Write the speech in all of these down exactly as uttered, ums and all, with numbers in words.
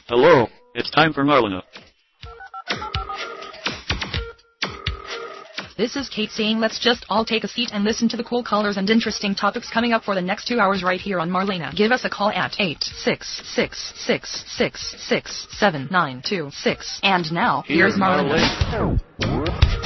Hello, it's time for Marlena. This is Kate saying let's just all take a seat and listen to the cool colors and interesting topics coming up for the next two hours right here on Marlena. Give us a call at eight six six, six six six, seven nine two six. And now, here's, here's Marlena. Marlena.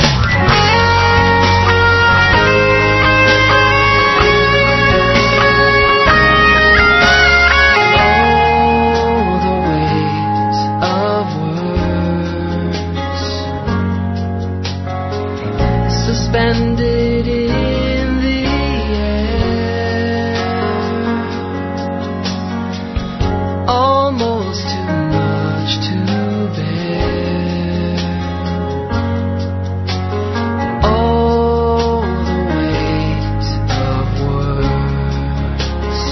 Suspended in the air, almost too much to bear. Oh, the weight of words.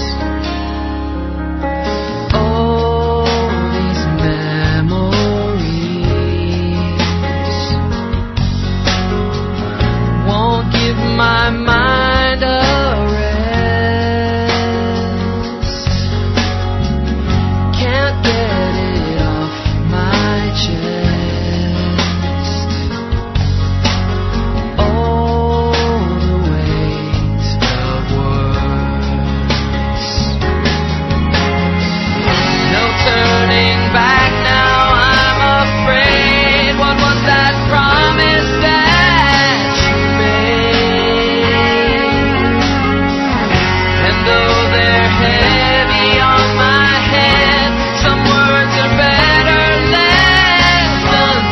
Oh, these memories won't give my mind a rest. Can't get it off my chest. Oh, the weight of words. No turning back now, I'm afraid. What was that promise that you made? And though they're heavy on my head, some words are better left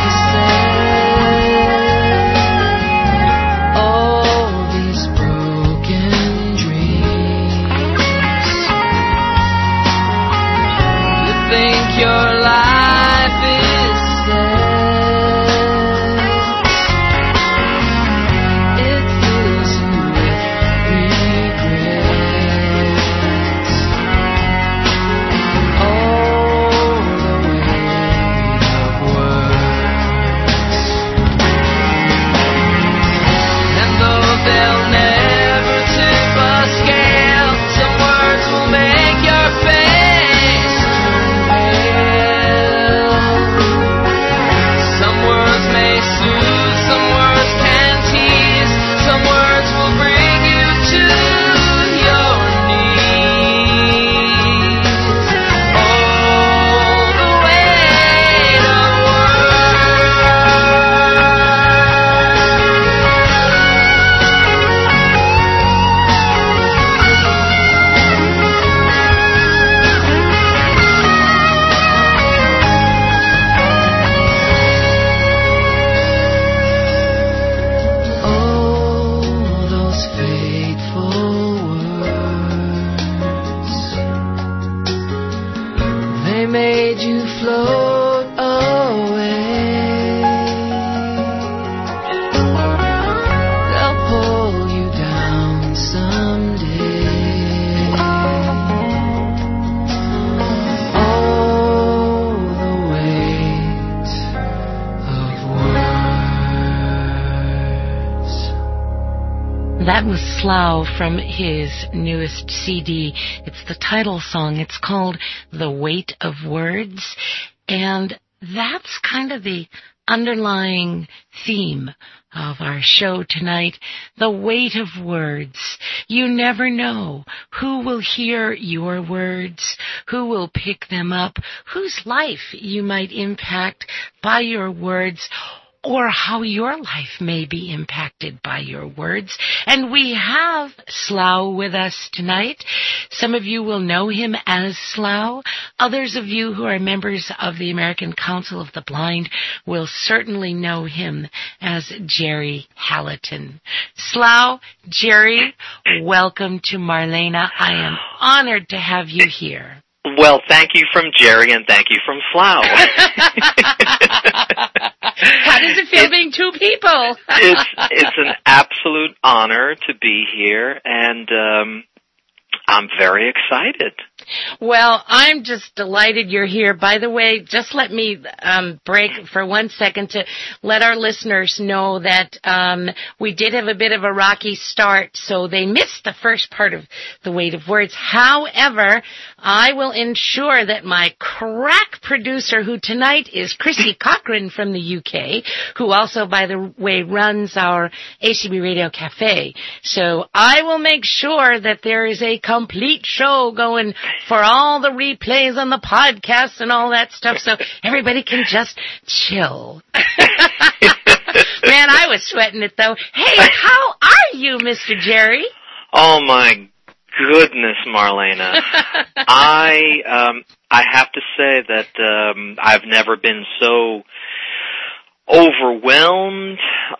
unsaid. All these broken dreams. You think your life is set. It fills you with regrets. Oh, the weight of words. And though they'll never tip a scale, some words will make your face turn pale. Some words may soothe, some words can tease, some words will bring you to your knees. Oh, the weight of Oh, those fateful words. They made you float away. They'll pull you down someday. Oh, the weight of words. That was Slough from his newest C D. It's the title song. It's called The Weight of Words. And that's kind of the underlying theme of our show tonight, the weight of words. You never know who will hear your words, who will pick them up, whose life you might impact by your words, or how your life may be impacted by your words. And we have Slough with us tonight. Some of you will know him as Slough. Others of you who are members of the American Council of the Blind will certainly know him as Jerry Hallaton. Slough, Jerry, welcome to Marlena. I am honored to have you here. Well, thank you from Jerry and thank you from Slough. How does it feel it, being two people? it's it's an absolute honor to be here, and um, I'm very excited. Well, I'm just delighted you're here. By the way, just let me um, break for one second to let our listeners know that um, we did have a bit of a rocky start, so they missed the first part of The Weight of Words. However, I will ensure that my crack producer, who tonight is Chrissy Cochran from the U K, who also, by the way, runs our A C B Radio Cafe. So I will make sure that there is a complete show going for all the replays on the podcast and all that stuff, so everybody can just chill. Man, I was sweating it, though. Hey, how are you, Mister Jerry? Oh, my goodness, Marlena. I um, I have to say that um, I've never been so overwhelmed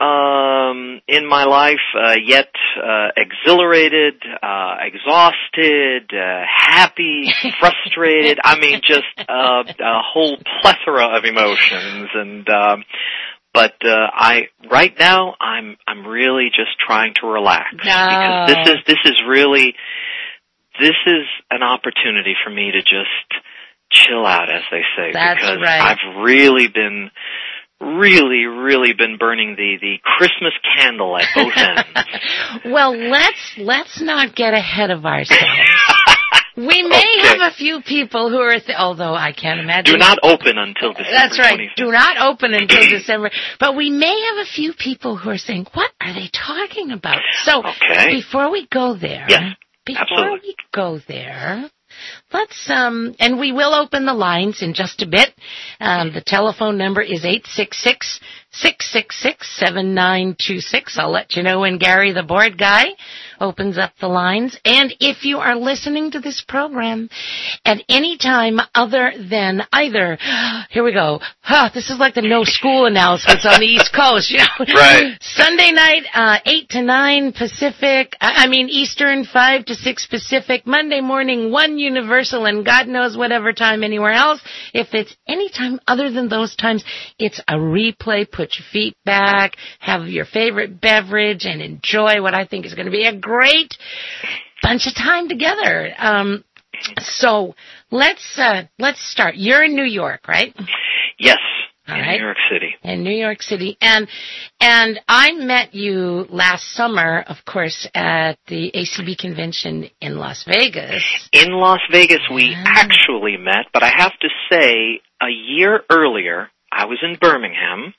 um, in my life, uh, yet uh, exhilarated, uh, exhausted, uh, happy, frustrated. I mean, just uh, a whole plethora of emotions. And um, but uh, I right now I'm I'm really just trying to relax no. because this is this is really this is an opportunity for me to just chill out, as they say. That's because right. I've really been. really, really been burning the, the Christmas candle at both ends. Well, let's let's not get ahead of ourselves. We may okay. have a few people who are, th- although I can't imagine. Do not open until December That's right. twenty-fifth. Do not open until December. But we may have a few people who are saying, what are they talking about? So okay. before we go there, yes, before absolutely. we go there, let's, um, and we will open the lines in just a bit. Um, the telephone number is eight six six, six six six, seven nine two six. I'll let you know when Gary, the board guy, opens up the lines. And if you are listening to this program at any time other than either, here we go, huh, this is like the no school announcements on the East Coast, you know. Right. Sunday night, uh, eight to nine Pacific, I mean Eastern, five to six Pacific, Monday morning, one Universal, and God knows whatever time anywhere else. If it's any time other than those times, it's a replay. Put your feet back, have your favorite beverage, and enjoy what I think is going to be a great bunch of time together. Um, so let's uh, let's start. You're in New York, right? Yes. All in right. New York City. In New York City. And and I met you last summer, of course, at the A C B convention in Las Vegas. In Las Vegas, we Ah. actually met, but I have to say, a year earlier, I was in Birmingham,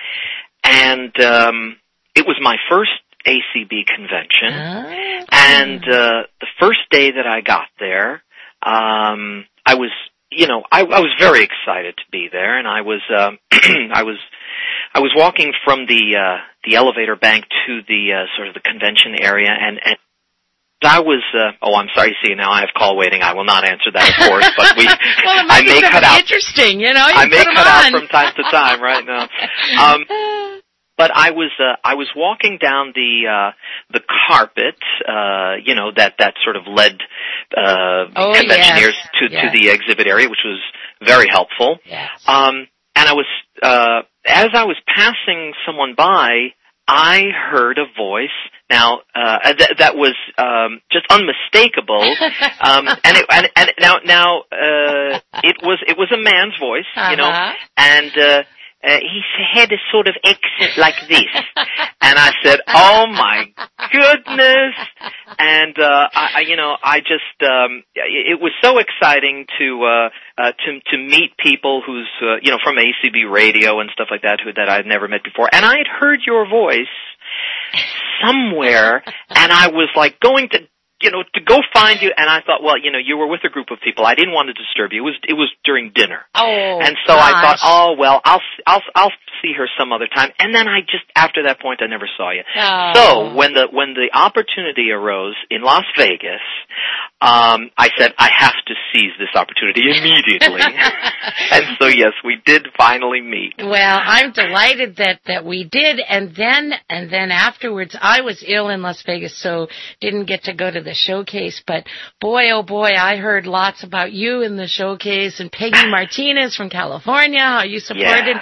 and um, it was my first A C B convention, Ah. and uh, the first day that I got there, um, I was You know, I, I was very excited to be there, and I was, um, I was, I was walking from the uh, the elevator bank to the uh, sort of the convention area, and, and I was. Uh, oh, I'm sorry. See, now I have call waiting. I will not answer that, of course. But we, well, it might I be may cut out. Interesting, you know. You I may put cut them out on. from time to time, right now. Um, But I was uh, I was walking down the uh, the carpet, uh, you know, that, that sort of led uh, oh, conventioneers yes. to, yes. to the exhibit area, which was very helpful. Yes. Um, and I was uh, as I was passing someone by, I heard a voice. Now uh, th- that was um, just unmistakable, um, and, it, and and now now uh, it was it was a man's voice, uh-huh. you know, and. Uh, Uh, he had a sort of exit like this. And I said, oh my goodness. And, uh, I, I, you know, I just, um, it was so exciting to, uh, uh, to, to meet people who's, uh, you know, from A C B radio and stuff like that who, that I'd never met before. And I had heard your voice somewhere, and I was like going to, you know, to go find you, and I thought, well, you know, you were with a group of people. I didn't want to disturb you. It was, it was during dinner. Oh, and so gosh. I thought, oh well, I'll, I'll, I'll see her some other time. And then I just, after that point, I never saw you. Oh. So when the when the opportunity arose in Las Vegas, um, I said I have to seize this opportunity immediately. And so yes, we did finally meet. Well, I'm delighted that that we did, and then and then afterwards, I was ill in Las Vegas, so didn't get to go to the showcase, but boy, oh boy, I heard lots about you in the showcase, and Peggy Martinez from California, how you supported Yeah.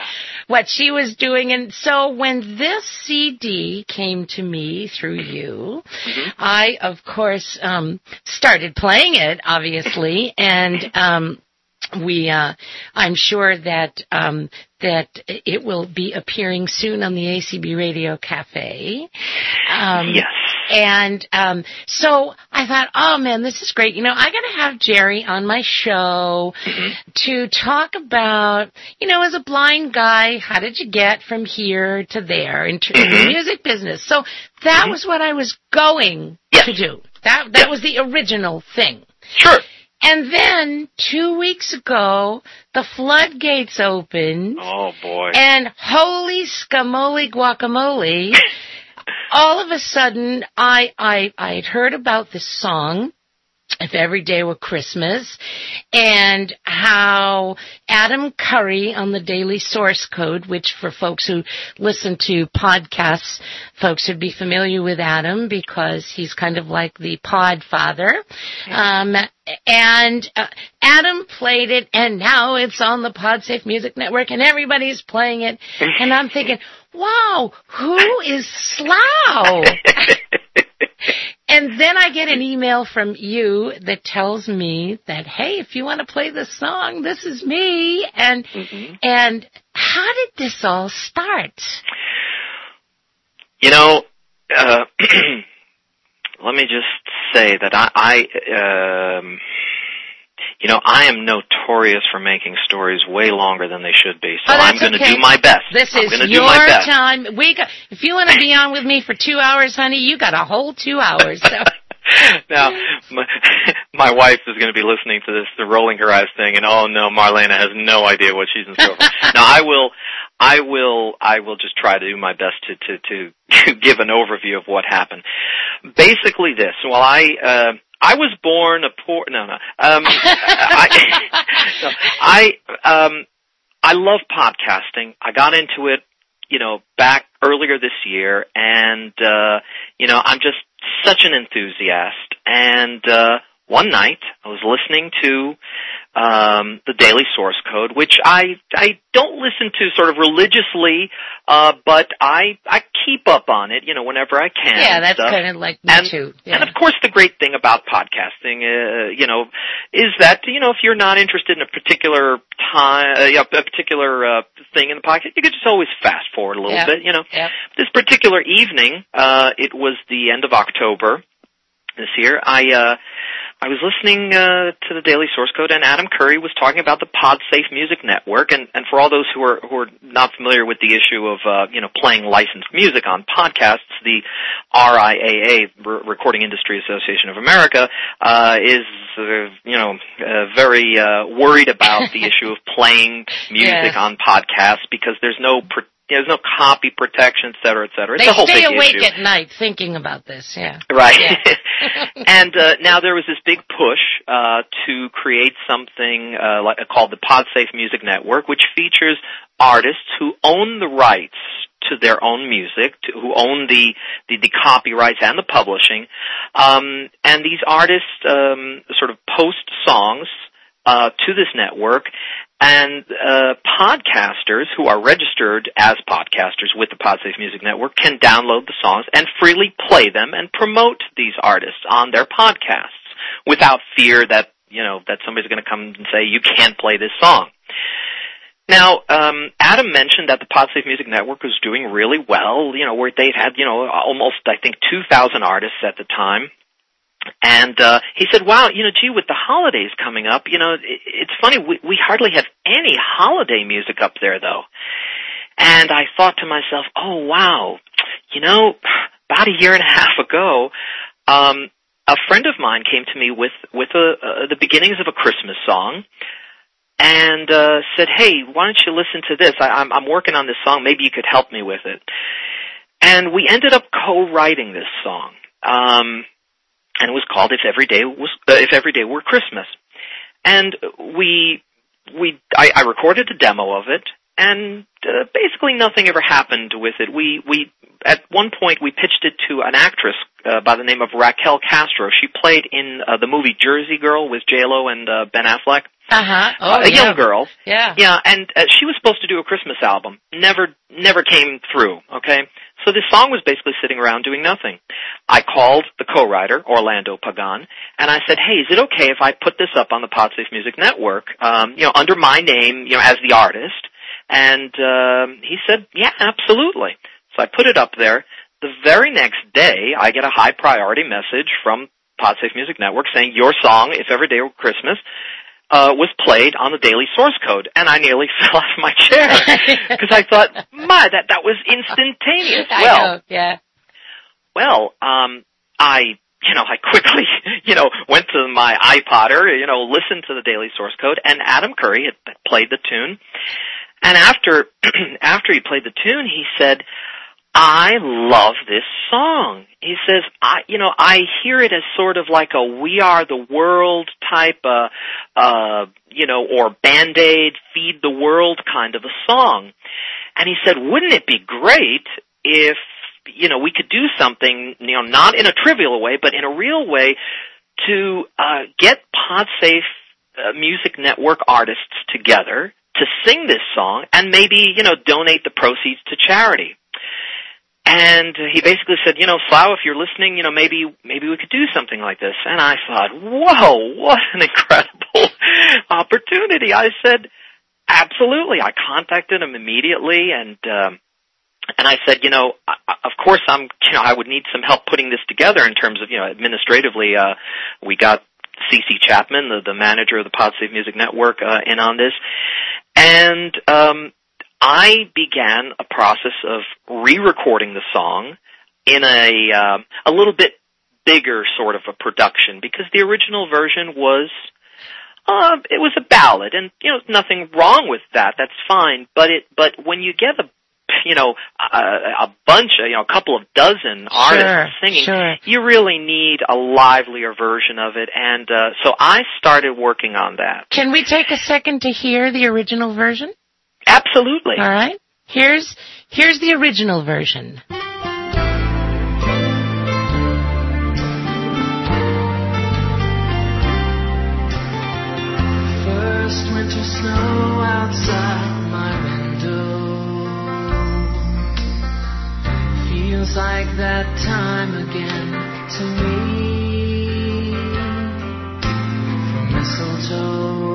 what she was doing. And so when this C D came to me through you, mm-hmm. I, of course, um, started playing it, obviously, and um, we, uh, I'm sure that um, that it will be appearing soon on the A C B Radio Cafe. Um, yes. And um, so I thought, oh, man, this is great. You know, I got to have Jerry on my show mm-hmm. to talk about, you know, as a blind guy, how did you get from here to there in, t- mm-hmm. in the music business? So that mm-hmm. was what I was going yes. to do. That that yes. was the original thing. Sure. And then two weeks ago, the floodgates opened. Oh, boy. And holy scamoli guacamole. All of a sudden, I, I, I'd heard about this song, If Every Day Were Christmas, and how Adam Curry on the Daily Source Code, which for folks who listen to podcasts, folks would be familiar with Adam because he's kind of like the pod father. Um, and uh, Adam played it, and now it's on the PodSafe Music Network, and everybody's playing it. And I'm thinking, wow, who is Slough? And then I get an email from you that tells me that, hey, if you want to play this song, this is me. And mm-hmm. and how did this all start? You know, uh, let me just say that I, I um, you know, I am notorious for making stories way longer than they should be, so oh, I'm going to okay. do my best. This I'm is gonna your do my best. time. We got, if you want to be on with me for two hours, honey, you got a whole two hours. So. Now, my, my wife is going to be listening to this, the rolling her eyes thing, and oh no, Marlena has no idea what she's in store for. Now, I will, I will, I will just try to do my best to to to, to give an overview of what happened. Basically, this. Well, I. Uh, I was born a poor. No, no. Um, I, no, I um, I love podcasting. I got into it, you know, back earlier this year, and uh, you know, I'm just such an enthusiast. And uh, one night, I was listening to um, the Daily Source Code, which I I don't listen to sort of religiously, uh, but I I keep up on it, you know, whenever I can. Yeah, that's stuff. kind of like me and, too. Yeah. And of course, the great thing about podcasting, uh, you know, is that you know if you're not interested in a particular time, uh, a particular uh, thing in the podcast, you could just always fast forward a little yep. bit, you know. Yep. This particular evening, uh, it was the end of October this year. I. Uh, I was listening uh, to the Daily Source Code, and Adam Curry was talking about the PodSafe Music Network. And, and for all those who are who are not familiar with the issue of uh, you know playing licensed music on podcasts, the R I A A, Recording Industry Association of America, uh, is uh, you know uh, very uh, worried about the issue of playing music yeah. on podcasts because there's no pr- there's no copy protection, et cetera, et cetera. It's they a whole stay big awake issue. at night thinking about this. Yeah, right. Yeah. And uh, now there was this big push uh, to create something uh, like, called the PodSafe Music Network, which features artists who own the rights to their own music, to, who own the, the, the copyrights and the publishing. Um, and these artists um, sort of post songs uh, to this network, and uh, podcasters who are registered as podcasters with the PodSafe Music Network can download the songs and freely play them and promote these artists on their podcasts without fear that, you know, that somebody's going to come and say, you can't play this song. Now, um, Adam mentioned that the PodSafe Music Network was doing really well, you know, where they'd had, you know, almost, I think, two thousand artists at the time. And uh he said, wow, you know, gee, with the holidays coming up, you know, it, it's funny, we, we hardly have any holiday music up there, though. And I thought to myself, oh, wow, you know, about a year and a half ago, um a friend of mine came to me with, with a, uh, the beginnings of a Christmas song and uh said, hey, why don't you listen to this? I, I'm, I'm working on this song. Maybe you could help me with it. And we ended up co-writing this song. Um And it was called "If Every Day Was uh, If Every Day Were Christmas," and we we I, I recorded a demo of it, and uh, basically nothing ever happened with it. We we at one point we pitched it to an actress uh, by the name of Raquel Castro. She played in uh, the movie Jersey Girl with J Lo and uh, Ben Affleck. Uh-huh. Oh, uh, a yeah. young girl. Yeah. Yeah, and uh, she was supposed to do a Christmas album. Never, never came through, okay? So this song was basically sitting around doing nothing. I called the co-writer, Orlando Pagan, and I said, hey, is it okay if I put this up on the Podsafe Music Network, um, you know, under my name, you know, as the artist? And um, he said, yeah, absolutely. So I put it up there. The very next day, I get a high priority message from Podsafe Music Network saying, your song, If Every Day Were Christmas, Uh, was played on the Daily Source Code, and I nearly fell off my chair because I thought, my, that that was instantaneous. I well, know, yeah. Well, um, I, you know, I quickly, you know, went to my iPodder, you know, listened to the Daily Source Code, and Adam Curry had played the tune. And after after he played the tune, he said, I love this song. He says, I, you know, I hear it as sort of like a We Are the World type, uh, uh, you know, or Band-Aid, Feed the World kind of a song. And he said, wouldn't it be great if, you know, we could do something, you know, not in a trivial way, but in a real way to, uh, get Podsafe uh, Music Network artists together to sing this song and maybe, you know, donate the proceeds to charity. And he basically said, you know, Slough, if you're listening, you know, maybe maybe we could do something like this. And I thought, whoa, what an incredible opportunity. I said, absolutely. I contacted him immediately, and um, and I said, you know, I, of course, I'm, you know, I would need some help putting this together in terms of, you know, administratively. Uh, we got C C Chapman, the, the manager of the Podsafe Music Network, uh, in on this, and um, I began a process of re-recording the song in a uh, a little bit bigger sort of a production, because the original version was uh, it was a ballad, and you know, nothing wrong with that. That's fine. But it but when you get a you know a, a bunch of you know a couple of dozen artists Sure, singing, sure. you really need a livelier version of it. And uh, so I started working on that. Can we take a second to hear the original version? Absolutely. All right. Here's here's the original version. First winter snow outside my window feels like that time again to me. From mistletoe,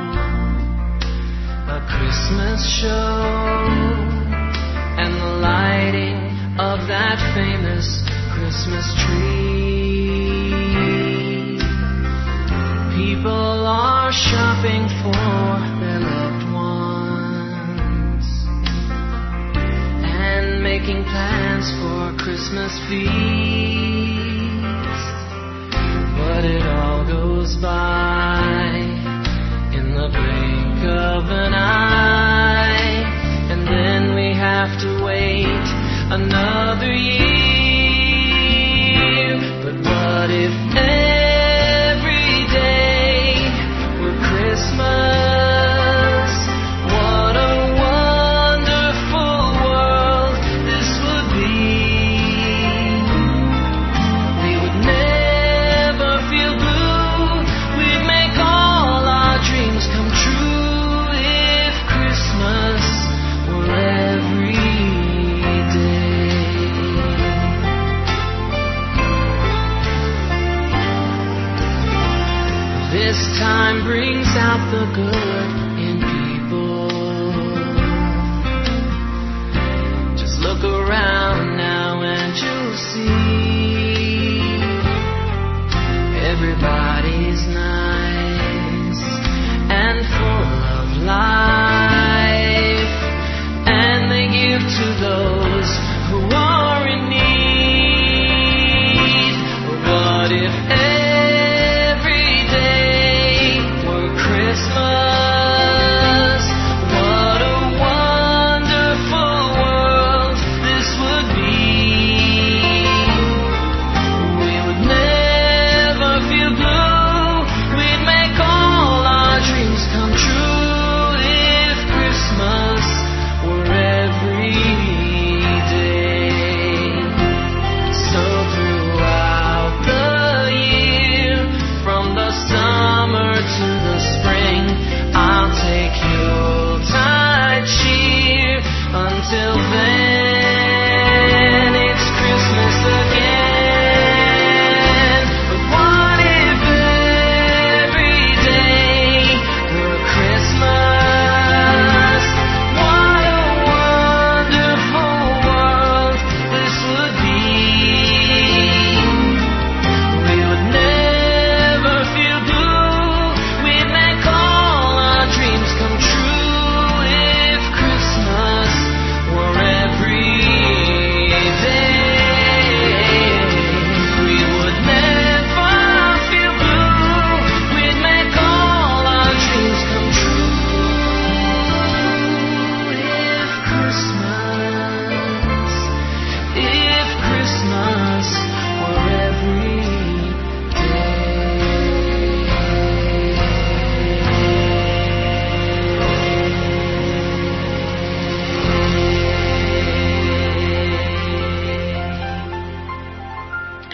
a Christmas show, and the lighting of that famous Christmas tree. People are shopping for their loved ones and making plans for a Christmas feast. But it all goes by in the blink of an eye, and then we have to wait another year. But what if every day were Christmas? What a wonderful world this would be. We would never feel blue. We'd make all our dreams come true if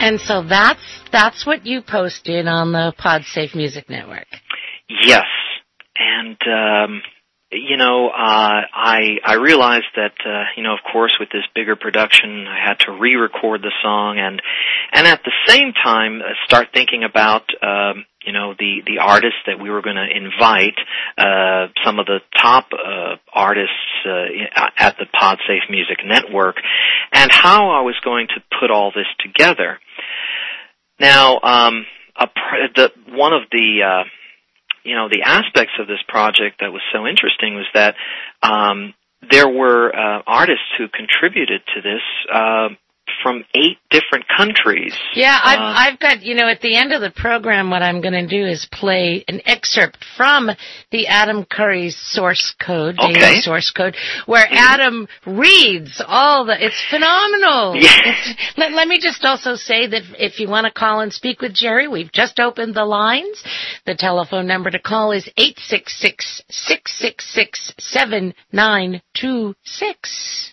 And so that's that's what you posted on the PodSafe Music Network. Yes, and um, you know, uh, I I realized that uh, you know, of course, with this bigger production, I had to re-record the song, and and at the same time uh, start thinking about um, you know the the artists that we were going to invite, uh, some of the top uh, artists uh, at the PodSafe Music Network, and how I was going to put all this together. Now, um, a pr- the, one of the uh, you know the aspects of this project that was so interesting was that um, there were uh, artists who contributed to this uh, from eight different countries. Yeah, I've, uh, I've got, you know, at the end of the program, what I'm going to do is play an excerpt from the Adam Curry's source code, okay. daily source code, where Adam reads all the, it's phenomenal. Yeah. It's, let, let me just also say that if you want to call and speak with Jerry, we've just opened the lines. The telephone number to call is eight six six, six six six, seven nine two six.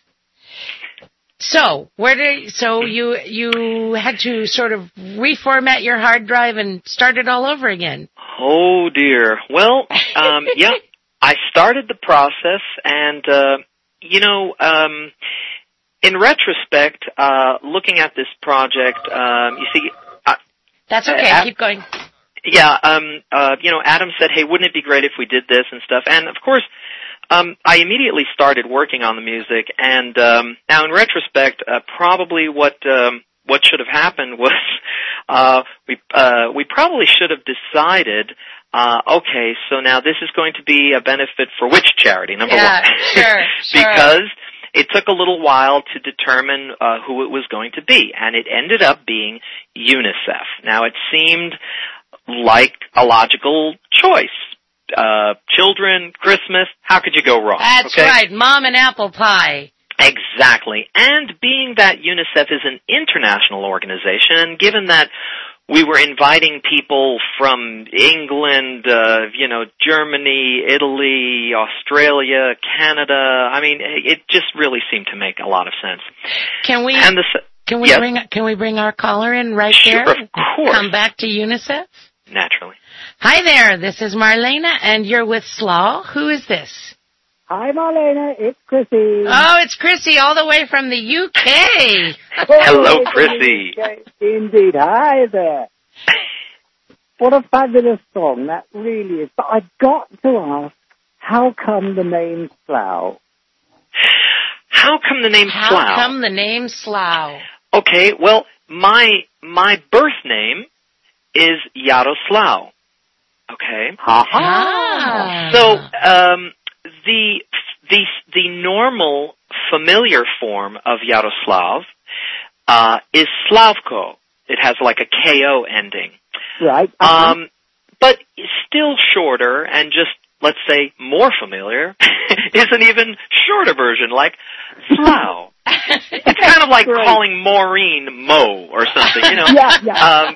So, where did, so you, you had to sort of reformat your hard drive and start it all over again? Oh dear. Well, um, yeah, I started the process and, uh, you know, um, in retrospect, uh, looking at this project, um, you see, uh, That's okay, uh, keep going. Yeah, um, uh, you know, Adam said, hey, wouldn't it be great if we did this and stuff? And of course, Um, I immediately started working on the music, and um, now in retrospect, uh, probably what um, what should have happened was uh, we uh, we probably should have decided, uh, okay, so now this is going to be a benefit for which charity? Number yeah, one, sure, sure. because it took a little while to determine uh, who it was going to be, and it ended up being UNICEF. Now it seemed like a logical choice. Uh, children, Christmas, how could you go wrong? That's okay? right, mom and apple pie. Exactly. And being that UNICEF is an international organization, and given that we were inviting people from England, uh, you know, Germany, Italy, Australia, Canada, I mean, it just really seemed to make a lot of sense. Can we, and the, can we yes. bring, can we bring our caller in right sure, there? Of course. Come back to UNICEF? Naturally. Hi there, this is Marlena, and you're with Slaw. Who is this? Hi, Marlena. It's Chrissy. Oh, it's Chrissy, all the way from the U K. Hello, Chrissy. Indeed. Hi there. What a fabulous song that really is. But I've got to ask, how come the name Slough? How come the name How Slough? How come the name Slough? Okay, well, my my birth name is Yaroslav. Okay. Ah. So um, the the the normal familiar form of Yaroslav uh, is Slavko. It has like a K O ending. Right. Uh-huh. Um, but still shorter and just let's say more familiar is an even shorter version, like Slough. It's kind of like Great. calling Maureen Mo or something, you know. Yeah, yeah. Um,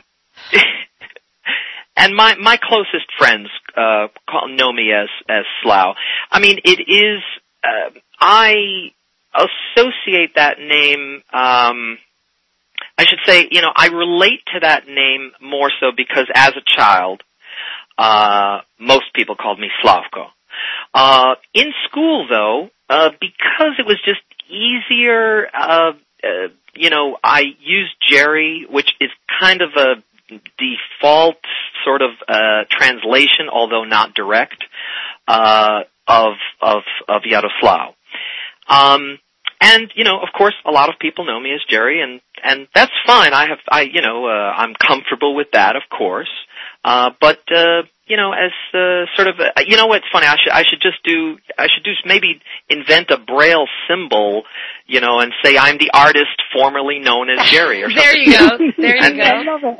and my my closest friends uh, call, know me as as Slough. I mean, it is. Uh, I associate that name. Um, I should say, you know, I relate to that name more so because as a child, uh, most people called me Slavko. Uh, in school, though, uh, because it was just easier, uh, uh, you know, I used Jerry, which is kind of a default sort of uh, translation, although not direct, uh, of of of Yaroslav. Um, and you know, of course, a lot of people know me as Jerry, and and that's fine. I have, I you know, uh, I'm comfortable with that, of course. Uh, but uh, you know, as uh, sort of, uh, you know, what's funny? I should I should just do I should do maybe invent a Braille symbol, you know, and say I'm the artist formerly known as Jerry or something. There you go. There you And, go. I love it.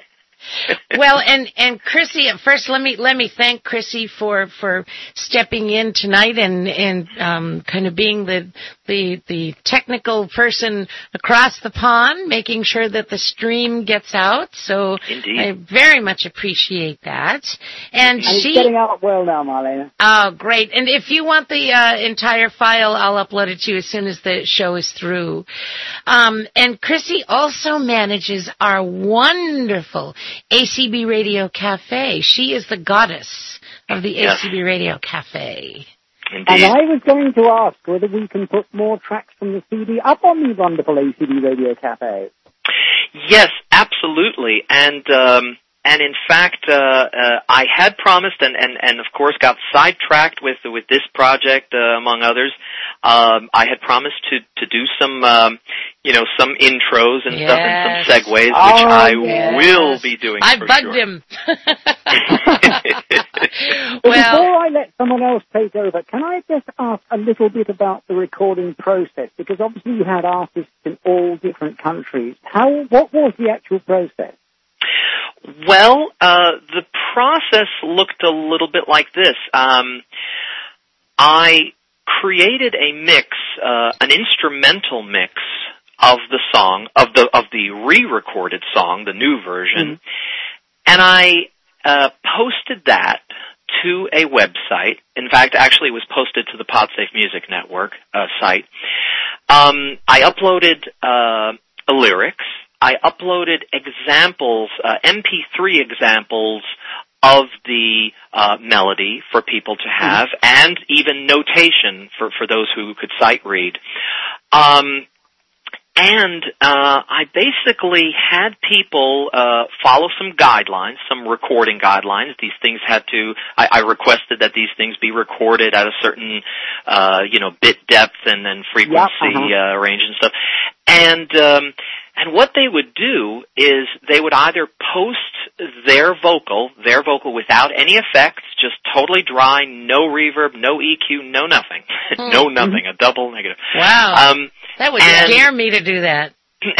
Well, and, and Chrissy, first let me, let me thank Chrissy for, for stepping in tonight and, and, um, kind of being the, the, the technical person across the pond, making sure that the stream gets out. So Indeed. I very much appreciate that. And, And she, it's getting out well now, Marlena. oh, great. And if you want the, uh, entire file, I'll upload it to you as soon as the show is through. Um, and Chrissy also manages our wonderful A C B Radio Cafe. She is the goddess of the Yes. A C B Radio Cafe. And Indeed. I was going to ask whether we can put more tracks from the C D up on the wonderful A C B Radio Cafe. Yes, absolutely. And um, and in fact, uh, uh, I had promised, and, and, and of course got sidetracked with with this project, uh, among others. Um, I had promised to to do some, um, you know, some intros and Yes. stuff and some segues, which Oh, I yes. will be doing. I for bugged sure. him. But well, before I let someone else take over, can I just ask a little bit about the recording process? Because obviously you had artists in all different countries. How? What was the actual process? Well, uh, the process looked a little bit like this. Um, I created a mix, uh, an instrumental mix of the song, of the of the re-recorded song, the new version, mm-hmm. and I uh, posted that to a website. In fact, actually, it was posted to the PodSafe Music Network uh, site. Um, I uploaded uh, lyrics. I uploaded examples, uh, M P three examples of the uh, melody for people to have, mm-hmm. and even notation for, for those who could sight read. Um, and uh, I basically had people uh, follow some guidelines, some recording guidelines. These things had to, I, I requested that these things be recorded at a certain, uh, you know, bit depth and then frequency yep, uh-huh. uh, range and stuff. And um, And what they would do is they would either post their vocal, their vocal without any effects, just totally dry, no reverb, no E Q, no nothing. Mm-hmm. no nothing, a double negative. Wow. Um, that would and, scare me to do that.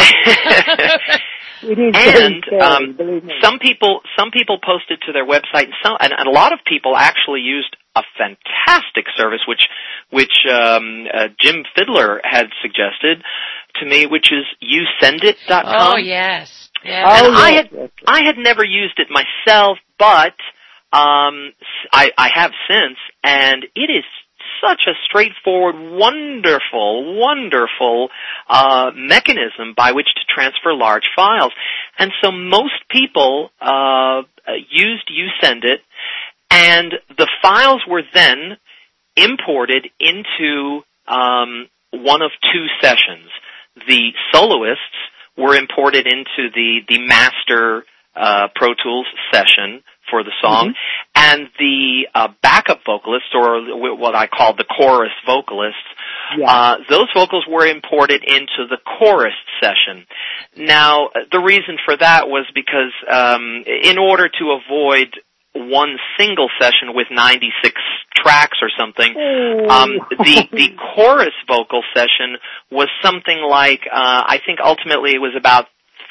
It is and scary, um, believe me. some people, some people posted to their website, and, some, and, and a lot of people actually used a fantastic service, which, which um, uh, Jim Fiddler had suggested to me, which is you send it dot com. Oh yes, yes. Oh, And yes, I had yes, yes. I had never used it myself, but um, I, I have since, and it is such a straightforward, wonderful, wonderful uh, mechanism by which to transfer large files. And so most people uh, used YouSendIt, and the files were then imported into um, one of two sessions. The soloists were imported into the, the master uh, Pro Tools session for the song, mm-hmm. and the uh, backup vocalists, or what I call the chorus vocalists, yeah. uh, those vocals were imported into the chorus session. Now, the reason for that was because um, in order to avoid one single session with ninety-six tracks or something, um, the the chorus vocal session was something like, uh, I think ultimately it was about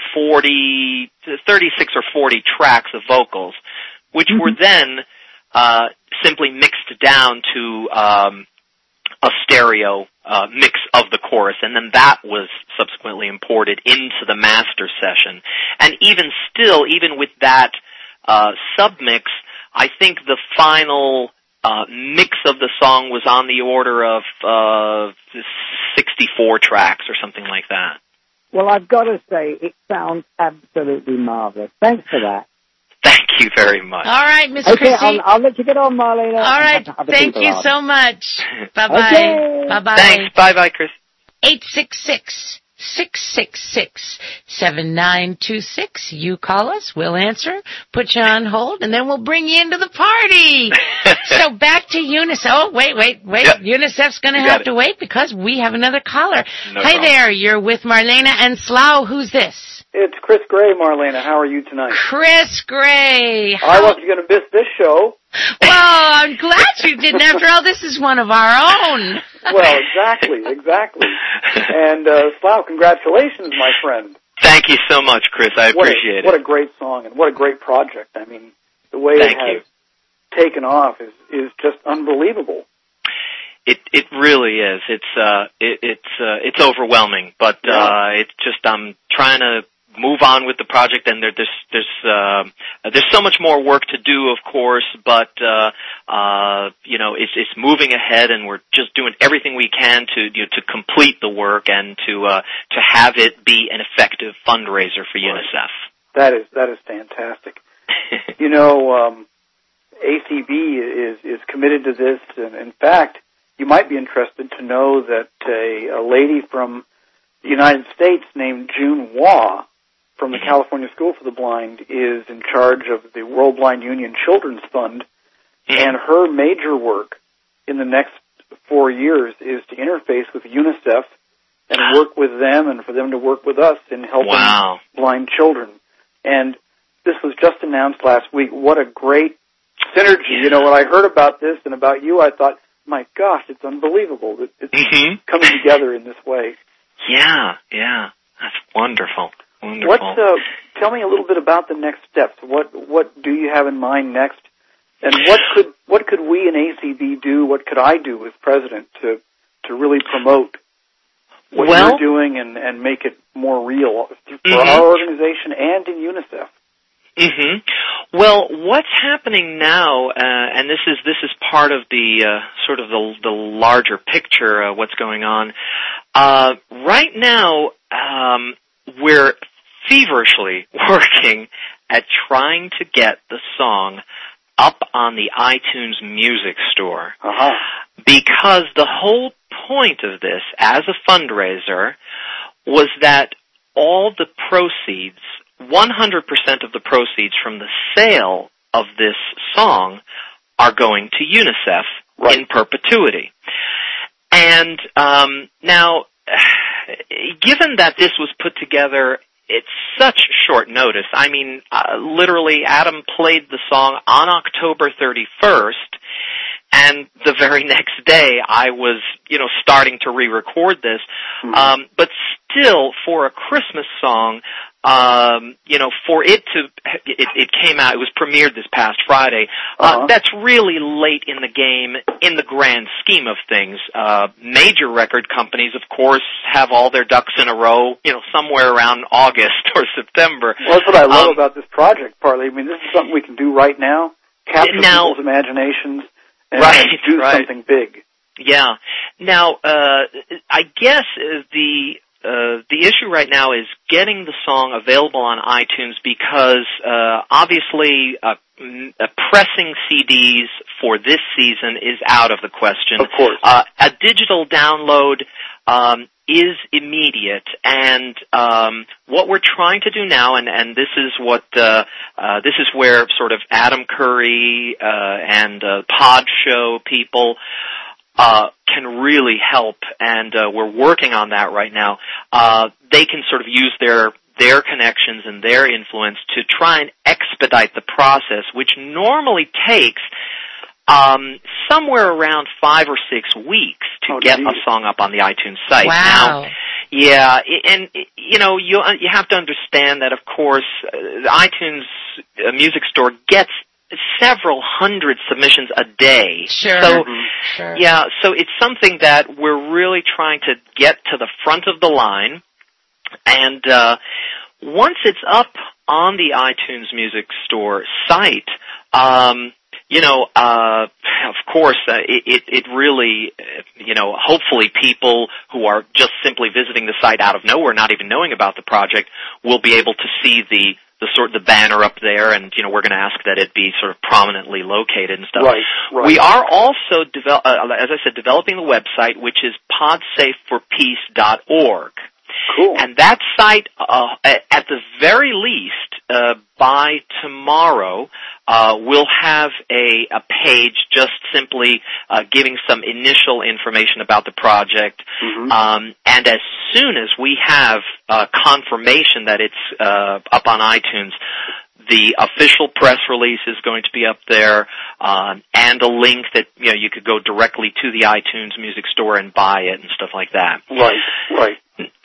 forty, thirty-six or forty tracks of vocals, which mm-hmm. were then uh, simply mixed down to um, a stereo uh, mix of the chorus, and then that was subsequently imported into the master session. And even still, even with that uh, submix, I think the final uh, mix of the song was on the order of uh, sixty-four tracks or something like that. Well, I've got to say, it sounds absolutely marvelous. Thanks for that. Thank you very much. All right, Miss Okay, Chrissy. I'll, I'll let you get on, Marlena. All right, thank you on. so much. Bye-bye. Okay. Bye-bye. Thanks. Bye-bye, Chris. eight six six, six six six, seven nine two six. You call us, we'll answer, put you on hold, and then we'll bring you into the party. So back to UNICEF. Oh, wait, wait, wait. Yep. UNICEF's going to have it. to wait because we have another caller. No Hi problem. there, you're with Marlena and Slough. Who's this? It's Chris Gray, Marlena. How are you tonight? Chris Gray. I wasn't going to miss this show. Well, I'm glad you didn't. After all, this is one of our own. Well, exactly, exactly. And, uh, Slough, congratulations, my friend. Thank you so much, Chris. I what appreciate a, it. What a great song and what a great project. I mean, the way Thank it has you. taken off is, is just unbelievable. It it really is. It's uh it, it's uh, it's overwhelming, but Yeah. uh it's just I'm trying to move on with the project, and there, there's there's uh, there's so much more work to do, of course, but uh uh you know it's it's moving ahead, and we're just doing everything we can to you know, to complete the work and to uh to have it be an effective fundraiser for UNICEF. That is that is fantastic. You know, um, A C B is is committed to this, and in fact, you might be interested to know that a, a lady from the United States named June Waugh from the California School for the Blind is in charge of the World Blind Union Children's Fund, and her major work in the next four years is to interface with UNICEF and work with them and for them to work with us in helping Wow. blind children. And this was just announced last week. What a great synergy. Yeah. You know, when I heard about this and about you, I thought, my gosh, it's unbelievable that it's Mm-hmm. coming together in this way. Yeah, yeah, that's wonderful. Wonderful. What's, uh, tell me a little bit about the next steps. What what do you have in mind next? And what could what could we in A C B do? What could I do as president to to really promote what Well- you're doing and, and make it more real for Mhm. our organization and in UNICEF? hmm Well, what's happening now, uh, and this is this is part of the uh, sort of the the larger picture. Uh, what's going on uh, right now? Um, we're feverishly working at trying to get the song up on the iTunes Music Store, Uh-huh. because the whole point of this, as a fundraiser, was that all the proceeds, one hundred percent of the proceeds from the sale of this song are going to UNICEF Right. in perpetuity. And um, now, given that this was put together at such short notice, I mean, uh, literally Adam played the song on October thirty-first, and the very next day I was, you know, starting to re-record this. Mhm. Um, but still, for a Christmas song, um, you know, for it to, it, it came out, it was premiered this past Friday. Uh, Uh-huh. That's really late in the game in the grand scheme of things. Uh, major record companies, of course, have all their ducks in a row, you know, somewhere around August or September. Well, that's what I love Um, about this project, partly. I mean, this is something we can do right now, capture Now- people's imaginations, and, Right, and do right. something big. Yeah. Now, uh, I guess uh, the uh, the issue right now is getting the song available on iTunes, because uh, obviously uh, m- uh, pressing C Ds for this season is out of the question. Of course. Uh, a digital download um, is immediate, and um, what we're trying to do now, and, and this is what uh, uh, this is where sort of Adam Curry uh, and uh, Pod Show people uh, can really help, and uh, we're working on that right now. Uh, they can sort of use their their connections and their influence to try and expedite the process, which normally takes um, somewhere around five or six weeks to Oh, get geez. a song up on the iTunes site. Wow. Now, yeah, i- and i- you know, you you have to understand that, of course, uh, the iTunes uh, Music Store gets several hundred submissions a day. Sure. So, Sure. yeah, so it's something that we're really trying to get to the front of the line, and uh, once it's up on the iTunes Music Store site, um, you know, uh, of course, uh, it, it, it really, uh, you know, hopefully people who are just simply visiting the site out of nowhere, not even knowing about the project, will be able to see the the sort the banner up there, and you know, we're going to ask that it be sort of prominently located and stuff. Right, right. We are also, devel- uh, as I said, developing the website, which is pod safe for peace dot org. Cool. And that site, uh, at the very least, uh, by tomorrow, uh, we'll have a, a page just simply uh, giving some initial information about the project. Mhm. Um, and as soon as we have uh, confirmation that it's uh, up on iTunes, the official press release is going to be up there, um, and a link that you know you could go directly to the iTunes Music Store and buy it and stuff like that. Right, right.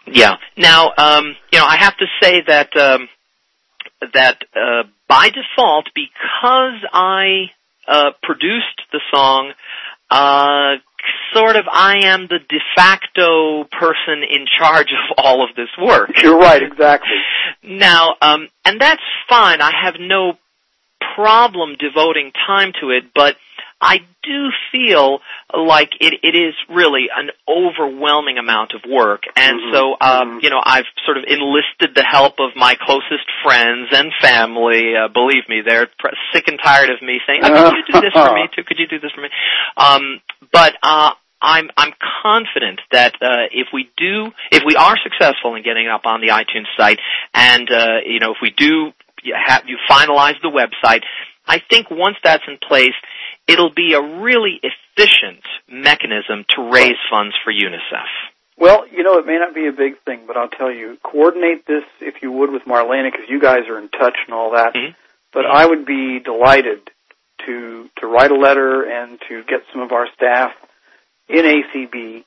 Yeah. Now, um, you know, I have to say that um, that uh, by default, because I uh, produced the song, uh, sort of I am the de facto person in charge of all of this work. You're right, exactly. Now, um, and that's fine. I have no problem devoting time to it, but I do feel like it, it is really an overwhelming amount of work, and mm-hmm. so, um, mm-hmm. you know, I've sort of enlisted the help of my closest friends and family. Uh, believe me, they're pr- sick and tired of me saying, oh, could you do this for me too? Could you do this for me? Um, but, uh, I'm, I'm confident that, uh, if we do, if we are successful in getting it up on the iTunes site, and, uh, you know, if we do have, you finalize the website, I think once that's in place, it'll be a really efficient mechanism to raise funds for UNICEF. Well, you know, it may not be a big thing, but I'll tell you, coordinate this, if you would, with Marlena, because you guys are in touch and all that. Mm-hmm. But I would be delighted to to write a letter and to get some of our staff in A C B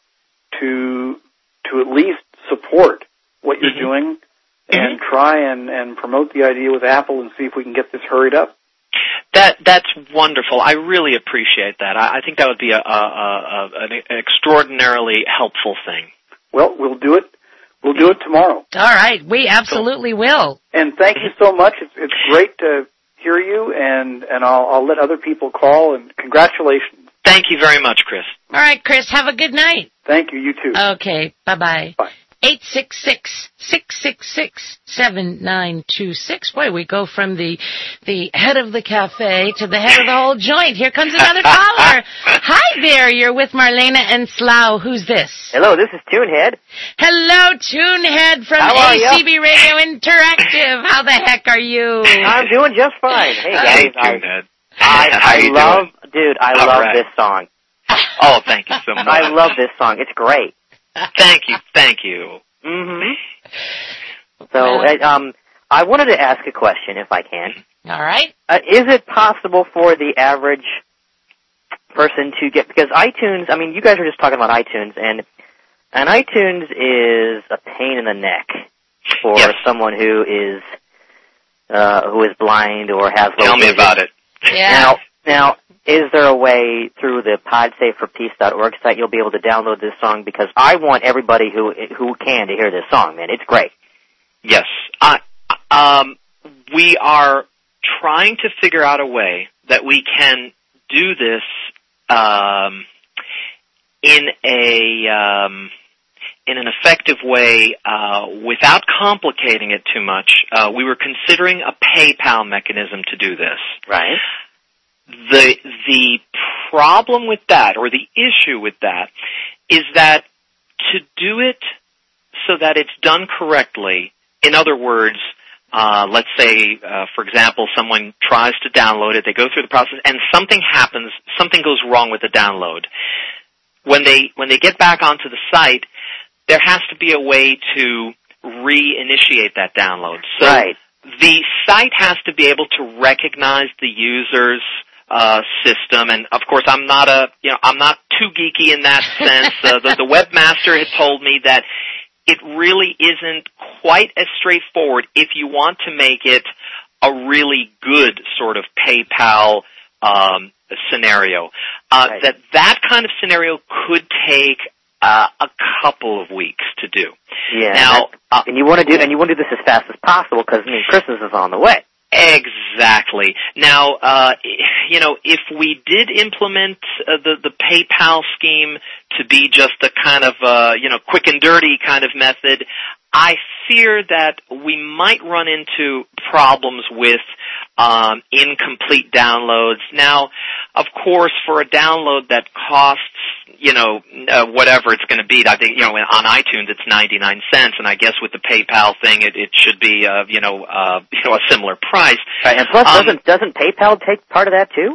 to to at least support what you're mm-hmm. doing and mm-hmm. try and, and promote the idea with Apple and see if we can get this hurried up. That that's wonderful. I really appreciate that. I, I think that would be a, a, a, an extraordinarily helpful thing. Well, we'll do it. We'll do it tomorrow. All right, we absolutely will. And thank you so much. It's, it's great to hear you, and and I'll, I'll let other people call. And congratulations. Thank you very much, Chris. All right, Chris. Have a good night. Thank you. You too. Okay. Bye-bye. Bye. eight six six, six six six, seven nine two six. Boy, we go from the the head of the cafe to the head of the whole joint. Here comes another caller. Hi there, you're with Marlena and Slough. Who's this? Hello, this is Tunehead. Hello, Tunehead from How are A C B ya? Radio Interactive. How the heck are you? I'm doing just fine. Hey, guys. Hey, I, Tunehead. I, How I you love, doing? dude, I All love right. this song. Oh, thank you so much. I love this song. It's great. Thank you, thank you. Mm-hmm. So, uh, um, I wanted to ask a question, if I can. All right. Uh, is it possible for the average person to get, because iTunes, I mean, you guys were just talking about iTunes, and and iTunes is a pain in the neck for yes. someone who is uh, who is blind or has low Tell me vision. about it. Yeah. Now, now, is there a way through the pod save for peace dot org site you'll be able to download this song? Because I want everybody who who can to hear this song, man. It's great. Yes. Uh, um, we are trying to figure out a way that we can do this um, in a um, in an effective way uh, without complicating it too much. Uh, we were considering a PayPal mechanism to do this. Right. The the problem with that, or the issue with that, is that to do it so that it's done correctly, in other words, uh, let's say, uh, for example, someone tries to download it, they go through the process, and something happens, something goes wrong with the download. When they when they get back onto the site, there has to be a way to reinitiate that download. So right. The site has to be able to recognize the user's Uh, system, and of course I'm not a, you know, I'm not too geeky in that sense. Uh, the, the webmaster had told me that it really isn't quite as straightforward if you want to make it a really good sort of PayPal um, scenario. Uh, right. That that kind of scenario could take uh, a couple of weeks to do. Yeah. Now, uh, and you want to do, and you want to do this as fast as possible because I mean Christmas is on the way. Exactly. Now, uh, you know, if we did implement uh, the the PayPal scheme to be just a kind of, uh, you know, quick and dirty kind of method, I fear that we might run into problems with um, incomplete downloads. Now, of course, for a download that costs, you know, uh, whatever it's going to be, I think, you know, on iTunes it's ninety-nine cents, and I guess with the PayPal thing it, it should be, uh, you know, uh, you know, a similar price. Right, and plus, um, doesn't doesn't PayPal take part of that too?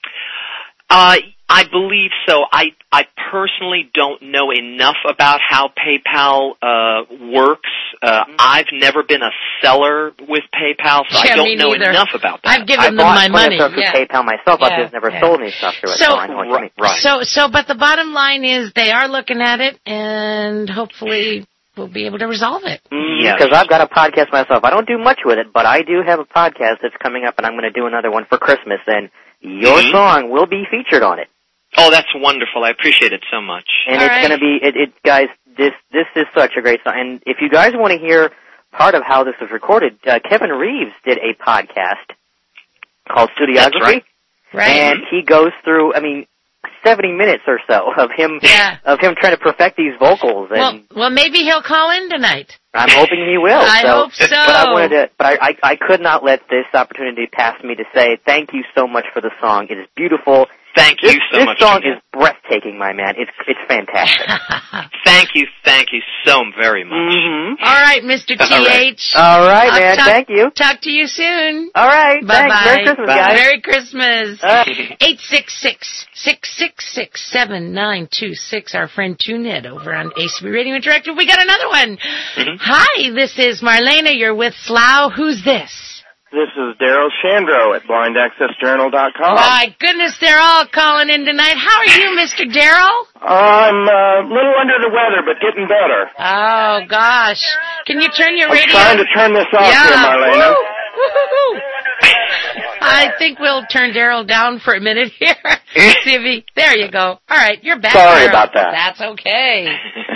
Uh, I believe so. I I personally don't know enough about how PayPal uh, works. Uh, I've never been a seller with PayPal, so yeah, I don't know neither. enough about that. I've given I them bought my money. stuff through Yeah. PayPal myself. I've Yeah, just never yeah. sold any stuff through it. So, So I know what you mean. Right. So, so, but the bottom line is they are looking at it, and hopefully we'll be able to resolve it. Yes. Because I've got a podcast myself. I don't do much with it, but I do have a podcast that's coming up, and I'm going to do another one for Christmas, and your Mhm. song will be featured on it. Oh, that's wonderful. I appreciate it so much. And All it's right. going to be, it, it, guys, this this is such a great song. And if you guys want to hear part of how this was recorded, uh, Kevin Reeves did a podcast called Studiography. That's right. Right. And he goes through, I mean, seventy minutes or so of him Yeah. of him trying to perfect these vocals. And well, well, maybe he'll call in tonight. I'm hoping he will. I so, hope so. But I wanted to, but I, I, I could not let this opportunity pass me to say thank you so much for the song. It is beautiful. Thank This, you so this much. song Junior. is breathtaking, my man. It's it's fantastic. Thank you, thank you so very much. mm-hmm. All right, Mister T H. All right. All right, I'll man. talk- Thank you. Talk to you soon. All right. Bye-bye. Thanks. Merry Christmas, Bye. guys. Merry Christmas. Uh, eight six six, six six six, seven nine two six. Our friend TuneIn over on A C B Radio Interactive. We got another one. Mhm. Hi, this is Marlena. You're with Slough. Who's this? This is Daryl Shandro at blind access journal dot com. My goodness, they're all calling in tonight. How are you, Mister Darrell? I'm uh, a little under the weather, but getting better. Oh, gosh. Can you turn your I'm radio? trying to turn this off here, Marlena. Woo! Woo-hoo-hoo. I think we'll turn Daryl down for a minute here. See if he, there you go. All right, you're back. Sorry Daryl. about that. That's okay.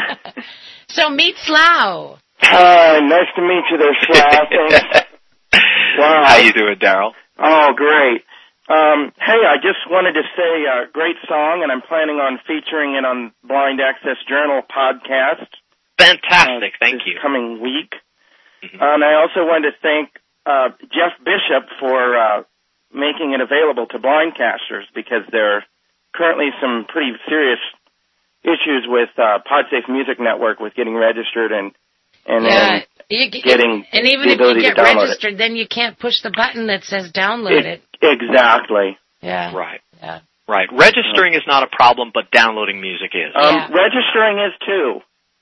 So meet Slough. Hi, nice to meet you there, Slough. Thanks. Wow. How you doing, Daryl? Oh, great. Um, hey, I just wanted to say a uh, great song, and I'm planning on featuring it on Blind Access Journal podcast. Fantastic, uh, thank this you. coming week. Mhm. Uh, and I also wanted to thank uh, Jeff Bishop for uh, making it available to blindcasters, because there are currently some pretty serious issues with uh, PodSafe Music Network with getting registered and and, Yeah. and You get, getting and even the if you ability get to download registered, then you can't push the button that says download it. it. Exactly. Yeah. Right, Yeah. right. Registering is not a problem, but downloading music is. Um, Yeah. Registering is too.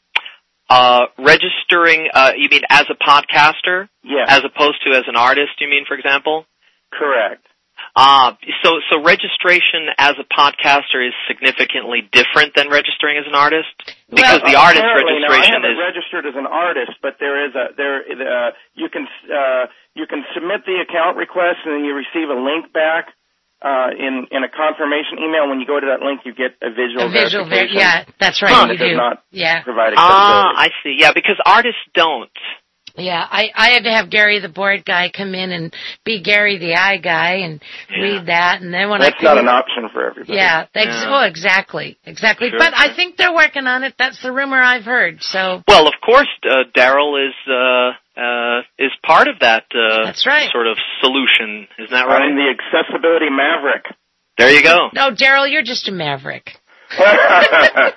Uh, registering, uh, you mean as a podcaster? Yes. As opposed to as an artist, you mean, for example? Correct. Uh, so, so registration as a podcaster is significantly different than registering as an artist? Because Well, the artist Apparently, registration now, I is... haven't registered as an artist, but there is a there. Uh, you can uh, you can submit the account request, and then you receive a link back uh, in in a confirmation email. When you go to that link, you get a visual A visual, ver- verification. yeah, that's right. Huh. You It does do. not Yeah. provide Ah, accessibility. I see. Yeah, because artists don't. Yeah, I, I had to have Gary the board guy come in and be Gary the eye guy and Yeah. read that, and then when That's I not couldn't- an option for everybody. Yeah, ex- Yeah. well, exactly, exactly. Sure, but I sure. think they're working on it. That's the rumor I've heard. So Well, of course, uh, Daryl is uh, uh, is part of that uh, That's right. sort of solution. Isn't that I'm right? the accessibility maverick. There you go. no, Daryl, you're just a maverick. All All right.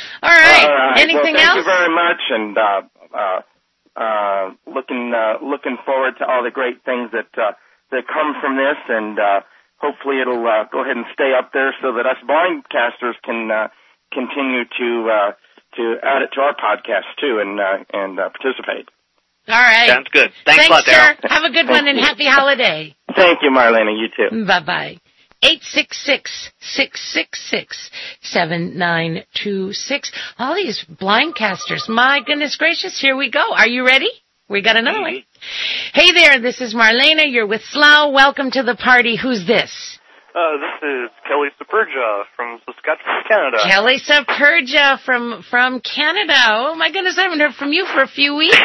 right. Anything well, thank else? you very much, and uh, uh, uh, looking uh, looking forward to all the great things that uh, that come from this, and uh, hopefully it'll uh, go ahead and stay up there so that us blindcasters can uh, continue to uh, to add it to our podcast too, and uh, and uh, participate. All right. Sounds good. Thanks, Thanks, a lot, sir. Daryl. Have a good one and happy holiday. Thank you, Marlena. You too. Bye bye. Eight six six six six six seven nine two six. All these blindcasters. My goodness gracious, here we go. Are you ready? We got another one. Hey there, this is Marlena. You're with Slough. Welcome to the party. Who's this? Uh, this is Kelly Superja from Saskatchewan, Canada. Kelly Superja from from Canada. Oh my goodness, I haven't heard from you for a few weeks.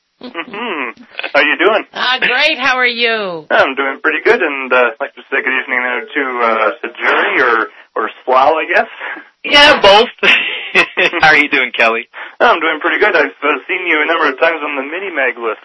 Mm-hmm. How you doing? Ah, great. How are you? I'm doing pretty good, and uh, I'd like to say good evening there to uh, to Jerry or or Slough, I guess. Yeah, both. How are you doing, Kelly? I'm doing pretty good. I've uh, seen you a number of times on the mini mag list.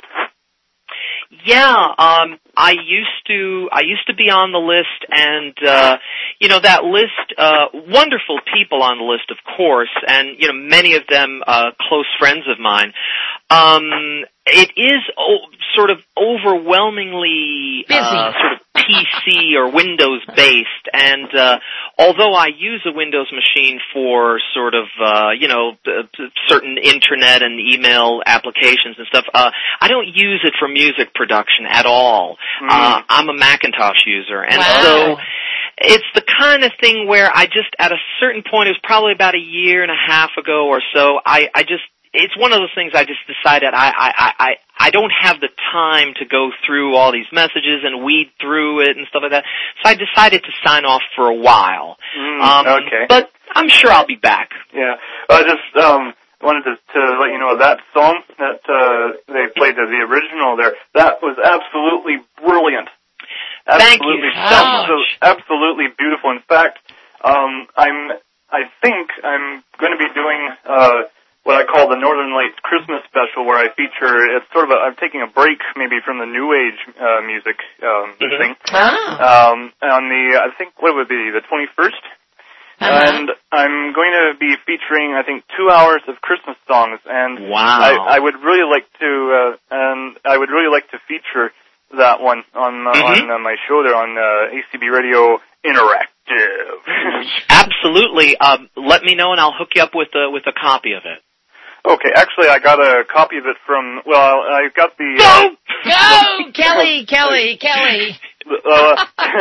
Yeah, um, I used to, I used to be on the list, and, uh, you know, that list, uh, wonderful people on the list, of course, and, you know, many of them, uh, close friends of mine. Um, it is o- sort of overwhelmingly, Busy. uh, sort of P C or Windows based, and, uh, although I use a Windows machine for sort of, uh, you know, uh, certain internet and email applications and stuff, uh, I don't use it for music production at all. Mm. Uh, I'm a Macintosh user, and Wow. so it's the kind of thing where I just, at a certain point, it was probably about a year and a half ago or so, I, I just, it's one of those things I just decided I, I, I, I don't have the time to go through all these messages and weed through it and stuff like that. So I decided to sign off for a while. Mm, um, okay. But I'm sure I'll be back. Yeah. I just um, wanted to, to let you know that song that uh, they played, the original there, that was absolutely brilliant. Thank you Absolutely, so abso- much. Absolutely beautiful. In fact, um, I'm, I think I'm going to be doing uh, what I call the Northern Lights Christmas special, where I feature. It's sort of a. I'm taking a break, maybe from the New Age uh, music um, Mm-hmm. thing. Ah. Um, on the, I think, what would it be, the twenty-first? Uh-huh. And I'm going to be featuring, I think, two hours of Christmas songs. And Wow. I, I would really like to, uh, and I would really like to feature that one on uh, Mm-hmm. on uh, my show there on uh, A C B Radio Interactive. Absolutely. Um, let me know, and I'll hook you up with a with a copy of it. Okay, actually, I got a copy of it from. Well, I got the. Go, go, Kelly, Kelly, Kelly. Uh,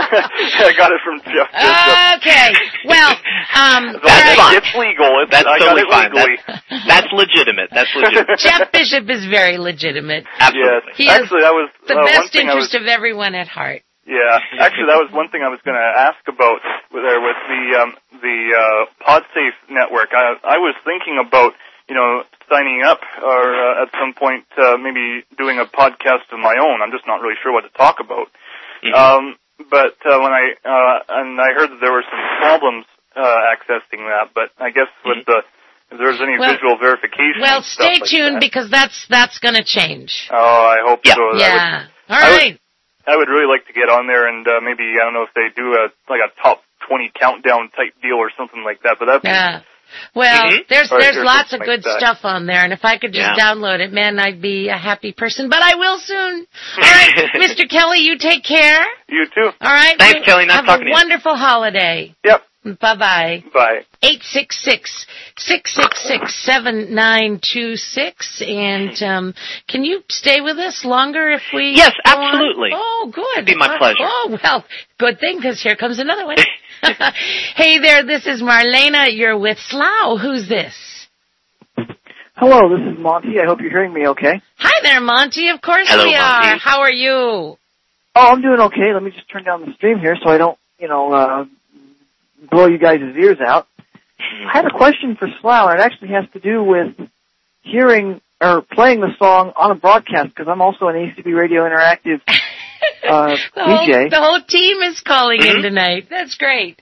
I got it from Jeff. Jeff. Okay. Well, um, That's all right. fine. It's legal. It's, That's I totally got it fine. legally. That's, that's legitimate. That's legitimate. Jeff Bishop is very legitimate. Absolutely. Yes. He has Actually, that was The uh, one best thing I was. interest of everyone at heart. Yeah, actually, that was one thing I was going to ask about with there with the um, the uh, PodSafe network. I I was thinking about you know signing up or uh, at some point uh, maybe doing a podcast of my own. I'm just not really sure what to talk about. Mm-hmm. Um, but uh, when I uh, and I heard that there were some problems uh, accessing that, but I guess with the if there's any Well- visual verification. Well, and stuff stay like tuned that. because that's that's going to change. Oh, I hope Yeah. so. I would- Yeah. All I would- right. I would really like to get on there and uh, maybe, I don't know if they do a like a top twenty countdown type deal or something like that, but that'd be, Yeah. Well, Mhm. there's Or there's or lots of something good like that. stuff on there, and if I could just Yeah. download it, man, I'd be a happy person. But I will soon. All right, Mister Kelly, you take care. You too. All right. Thanks, You Kelly. Nice have talking a to you. wonderful holiday. Yep. Bye bye. Bye. Eight six six six six six seven nine two six. And um, can you stay with us longer if we? Yes, go on? absolutely. Oh, good. It'd be my Uh, pleasure. Oh well, good thing because here comes another one. Hey there, this is Marlena. You're with Slough. Who's this? Hello, this is Monty. I hope you're hearing me okay. Hi there, Monty. Of course Hello, we are. Monty. How are you? Oh, I'm doing okay. Let me just turn down the stream here so I don't, you know, uh, blow you guys' ears out. I had a question for Slough, and it actually has to do with hearing or playing the song on a broadcast because I'm also an A C B Radio Interactive uh, the, whole, D J. the whole team is calling Mhm. in tonight. That's great.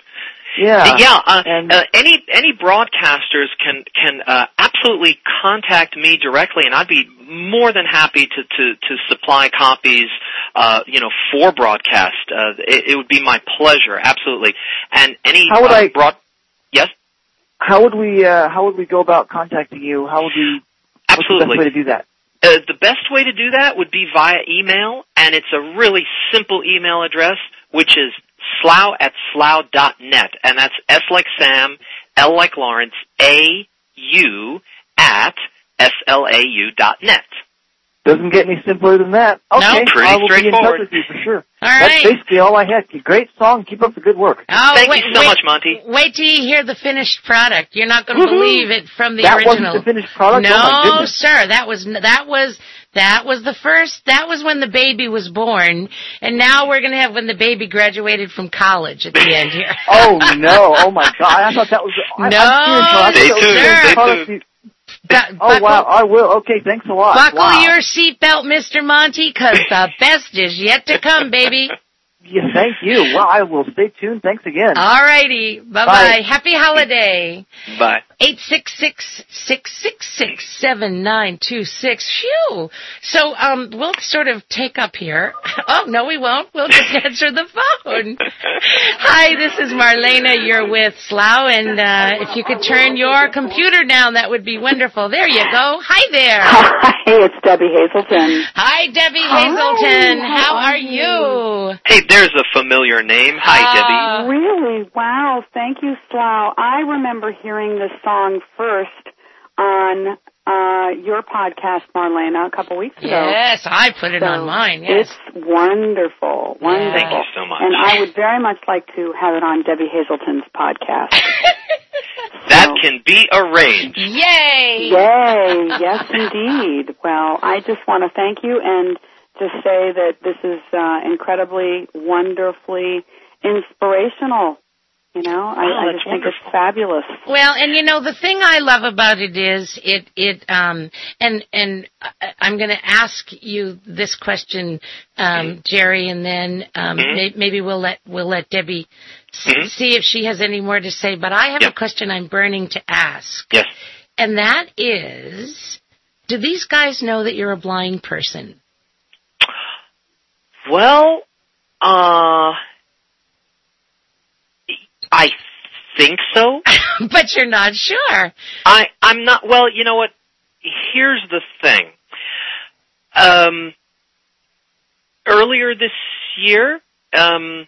Yeah. Yeah, uh, And- uh, any any broadcasters can can uh, absolutely contact me directly, and I'd be more than happy to to, to supply copies, uh, you know, for broadcast. Uh, it, it would be my pleasure, absolutely. And any How would uh, I- broad, yes, How would we uh, How would we go about contacting you? How would we? What's the best absolutely. way to do that? Uh, the best way to do that would be via email, and it's a really simple email address, which is slough at slough dot net, and that's S like Sam, L like Lawrence, A, U, at S L A U dot net. Doesn't get any simpler than that. No, Okay, pretty I will be in touch straightforward. with you for sure. All That's right. basically all I had. Great song. Keep up the good work. Oh, Thank wait, you so wait, much, Monty. Wait till you hear the finished product. You're not going to Woohoo! believe it from the That original. wasn't the finished product? No, Oh, my goodness. sir. That was that was that was the first. That was when the baby was born, and now we're going to have when the baby graduated from college at the end here. Oh no! Oh my God! I thought that was. I, No, I'm Stay serious, I thought that was tuned, the stay product tuned. you- Bu- Oh buckle, wow! I will. Okay, thanks a lot. buckle wow. your seatbelt, Mister Monty, because the best is yet to come, baby. Yeah, thank you. Wow, I will stay tuned. Thanks again. All righty. Bye-bye. Bye. Happy holiday. Bye. eight six six, six six six, seven nine two six. Phew. So, um, we'll sort of take up here. Oh, no, we won't. We'll just answer the phone. Hi, this is Marlena. You're with Slough, and uh, if you could turn your computer down, that would be wonderful. There you go. Hi there. Hi, it's Debbie Hazelton. Hi, Debbie Hi, Hazelton. how How are are you? Hey, there's a familiar name. Hi, Uh, Debbie. Really? Wow. Thank you, Slough. I remember hearing this song first on uh, your podcast, Marlena, a couple weeks ago. Yes, I put it So on mine. Yes. It's wonderful. Wonderful. Thank you so much. And I would very much like to have it on Debbie Hazelton's podcast. That So- can be arranged. Yay! Yay! Yes, indeed. Well, I just want to thank you and just say that this is uh, incredibly, wonderfully inspirational. You know, I, Oh, I that's just think wonderful. it's fabulous. Well, and you know the thing I love about it is it it um and and I- I'm going to ask you this question, um, Jerry, and then um, Mhm. may, maybe we'll let we'll let Debbie s- Mhm. see if she has any more to say. But I have Yeah. a question I'm burning to ask, Yes. and that is, do these guys know that you're a blind person? Well, uh, I think so. But you're not sure. I, I'm not, well, you know what? Here's the thing. Um, earlier this year, um,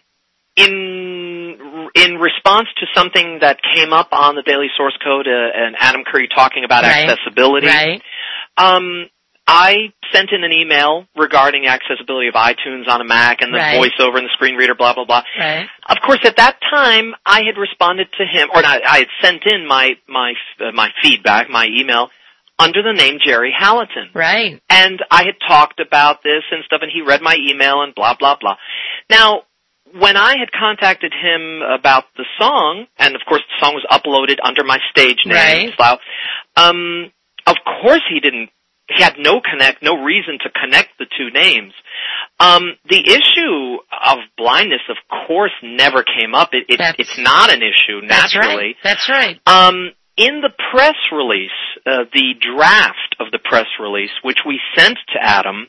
in, in response to something that came up on the Daily Source Code, uh, and Adam Curry talking about Right. accessibility, Right. um, I sent in an email regarding accessibility of iTunes on a Mac and the Right. voiceover and the screen reader, blah, blah, blah. Right. Of course, at that time, I had responded to him, or not, I had sent in my my uh, my feedback, my email, under the name Jerry Hallaton. Right. And I had talked about this and stuff, and he read my email and blah, blah, blah. Now, when I had contacted him about the song, and of course the song was uploaded under my stage name, Right. Slough, um, of course he didn't, he had no connect, no reason to connect the two names. Um, the issue of blindness, of course, never came up. It, it, That's- it's not an issue, That's naturally. right. That's right. Um, in the press release, uh, the draft of the press release, which we sent to Adam,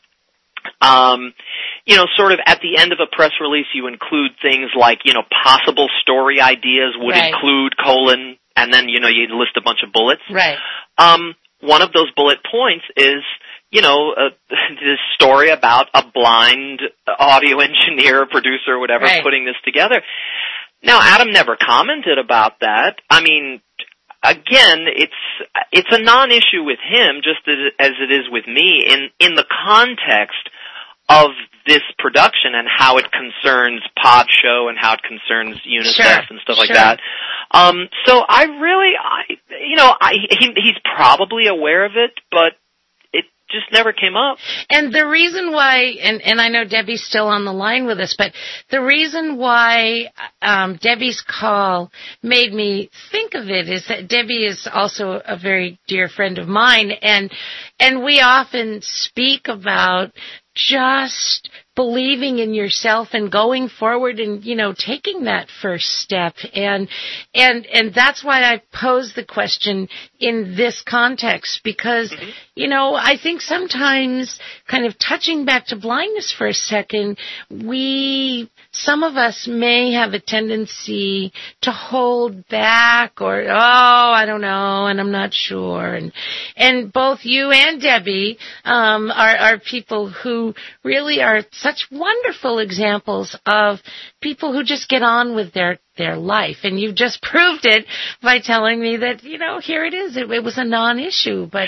um, you know, sort of at the end of a press release, you include things like, you know, possible story ideas would Right. include colon, and then, you know, you list a bunch of bullets. Right. Um, one of those bullet points is, you know, uh, this story about a blind audio engineer, producer, whatever, Right. putting this together. Now, Adam never commented about that. I mean, again, it's it's a non-issue with him, just as, as it is with me, in in the context of this production and how it concerns Pod Show and how it concerns UNICEF Sure, and stuff like sure. that. Um, so I really, I, you know, I, he, he's probably aware of it, but it just never came up. And the reason why, and, and I know Debbie's still on the line with us, but the reason why um, Debbie's call made me think of it is that Debbie is also a very dear friend of mine, and and we often speak about just believing in yourself and going forward and, you know, taking that first step. And, and, and that's why I pose the question in this context, because, mm-hmm. you know, I think sometimes kind of touching back to blindness for a second, we, some of us may have a tendency to hold back or, oh, I don't know, and I'm not sure. And, and both you and Debbie, um, are, are people who really are such wonderful examples of people who just get on with their, their life. And you've just proved it by telling me that, you know, here it is. It, it was a non-issue, but...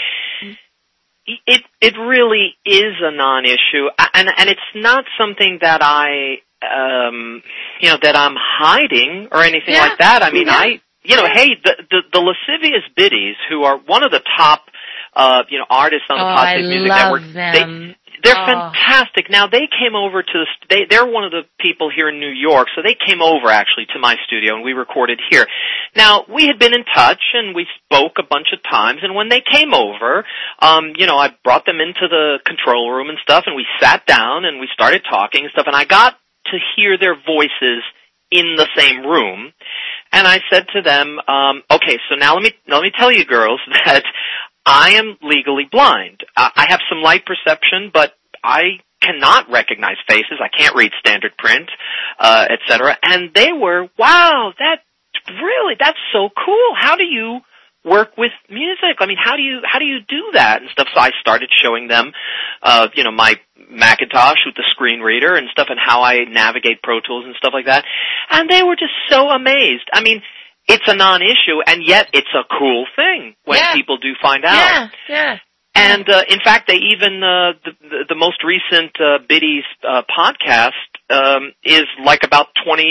It, it really is a non-issue. And, and it's not something that I, um, you know, that I'm hiding or anything Yeah. like that. I mean, Yeah. I, you know, hey, the, the, the Lascivious Biddies, who are one of the top, uh, you know, artists on the Oh, Pod Safe I Music love Network. them. They, They're Oh. fantastic. Now, they came over to, the, they, they're one of the people here in New York, so they came over actually to my studio and we recorded here. Now, we had been in touch and we spoke a bunch of times, and when they came over, um, you know, I brought them into the control room and stuff, and we sat down and we started talking and stuff, and I got to hear their voices in the same room, and I said to them, um, okay, so now let me, let me tell you girls that I am legally blind. I have some light perception, but I cannot recognize faces. I can't read standard print, uh, et cetera. And they were, wow, that really, that's so cool. How do you work with music? I mean, how do you how do you do that and stuff? So I started showing them, uh, you know, my Macintosh with the screen reader and stuff, and how I navigate Pro Tools and stuff like that. And they were just so amazed. I mean, it's a non-issue, and yet it's a cool thing when Yeah. people do find out. Yeah, yeah. And uh, in fact, they even uh, the, the the most recent uh, Biddies uh, podcast um, is like about twenty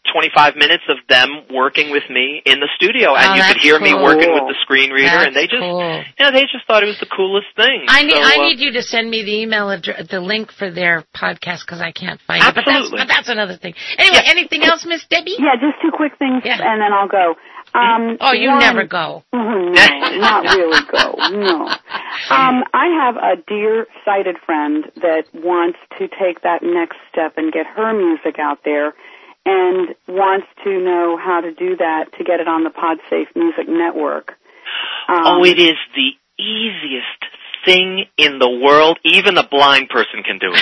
twenty-five minutes of them working with me in the studio, and Oh, you could that's hear me cool. working with the screen reader, That's and they just, cool. you know, they just thought it was the coolest thing. I need So, I uh, need you to send me the email address, the link for their podcast because I can't find Absolutely. it. But that's, but that's another thing. Anyway, Yeah. anything else, Miss Debbie? Yeah, just two quick things, Yeah. and then I'll go. Um, Oh, you one- never go. Mhm, no, not really go. No. Um, I have a dear sighted friend that wants to take that next step and get her music out there, and wants to know how to do that to get it on the PodSafe Music Network. Um, oh, it is the easiest thing in the world. Even a blind person can do it.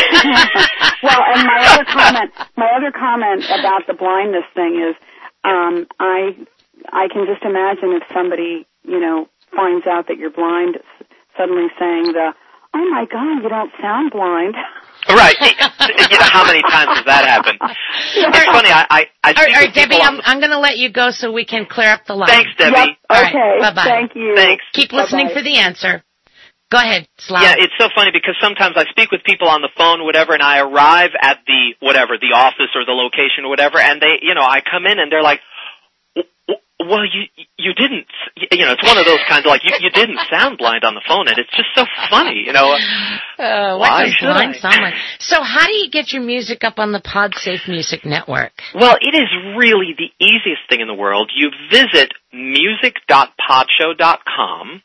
Well, and my other comment, my other comment about the blindness thing is, um, I, I can just imagine if somebody, you know, finds out that you're blind, s- suddenly saying the, "Oh my God, you don't sound blind." Right. You know, how many times has that happened? It's funny, I, I, I All speak right, all right, with people Debbie, on I'm, the- I'm going to let you go so we can clear up the line. Thanks, Debbie. Yep. All right, Okay. bye-bye. Thank you. Thanks. Keep Bye-bye. listening for the answer. Go ahead, Slav. Yeah, it's so funny because sometimes I speak with people on the phone, whatever, and I arrive at the, whatever, the office or the location or whatever, and they, you know, I come in and they're like, "W- w- well, you, you didn't, you know, it's one of those kinds of like, you, you didn't sound blind on the phone, and it's just so funny, you know. Uh, what Why does should blind I? sound like? So how do you get your music up on the PodSafe Music Network? Well, it is really the easiest thing in the world. You visit music dot podshow dot com.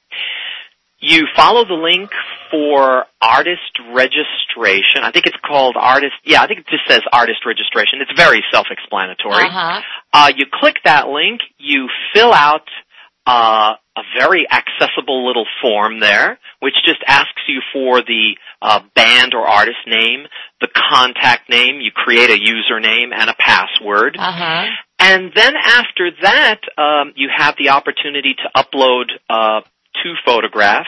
You follow the link for artist registration. I think it's called artist, yeah, I think it just says artist registration. It's very self-explanatory. Uh-huh. Uh, you click that link, you fill out uh, a very accessible little form there, which just asks you for the uh, band or artist name, the contact name, you create a username and a password. Uh-huh. And then after that, um, you have the opportunity to upload uh, two photographs,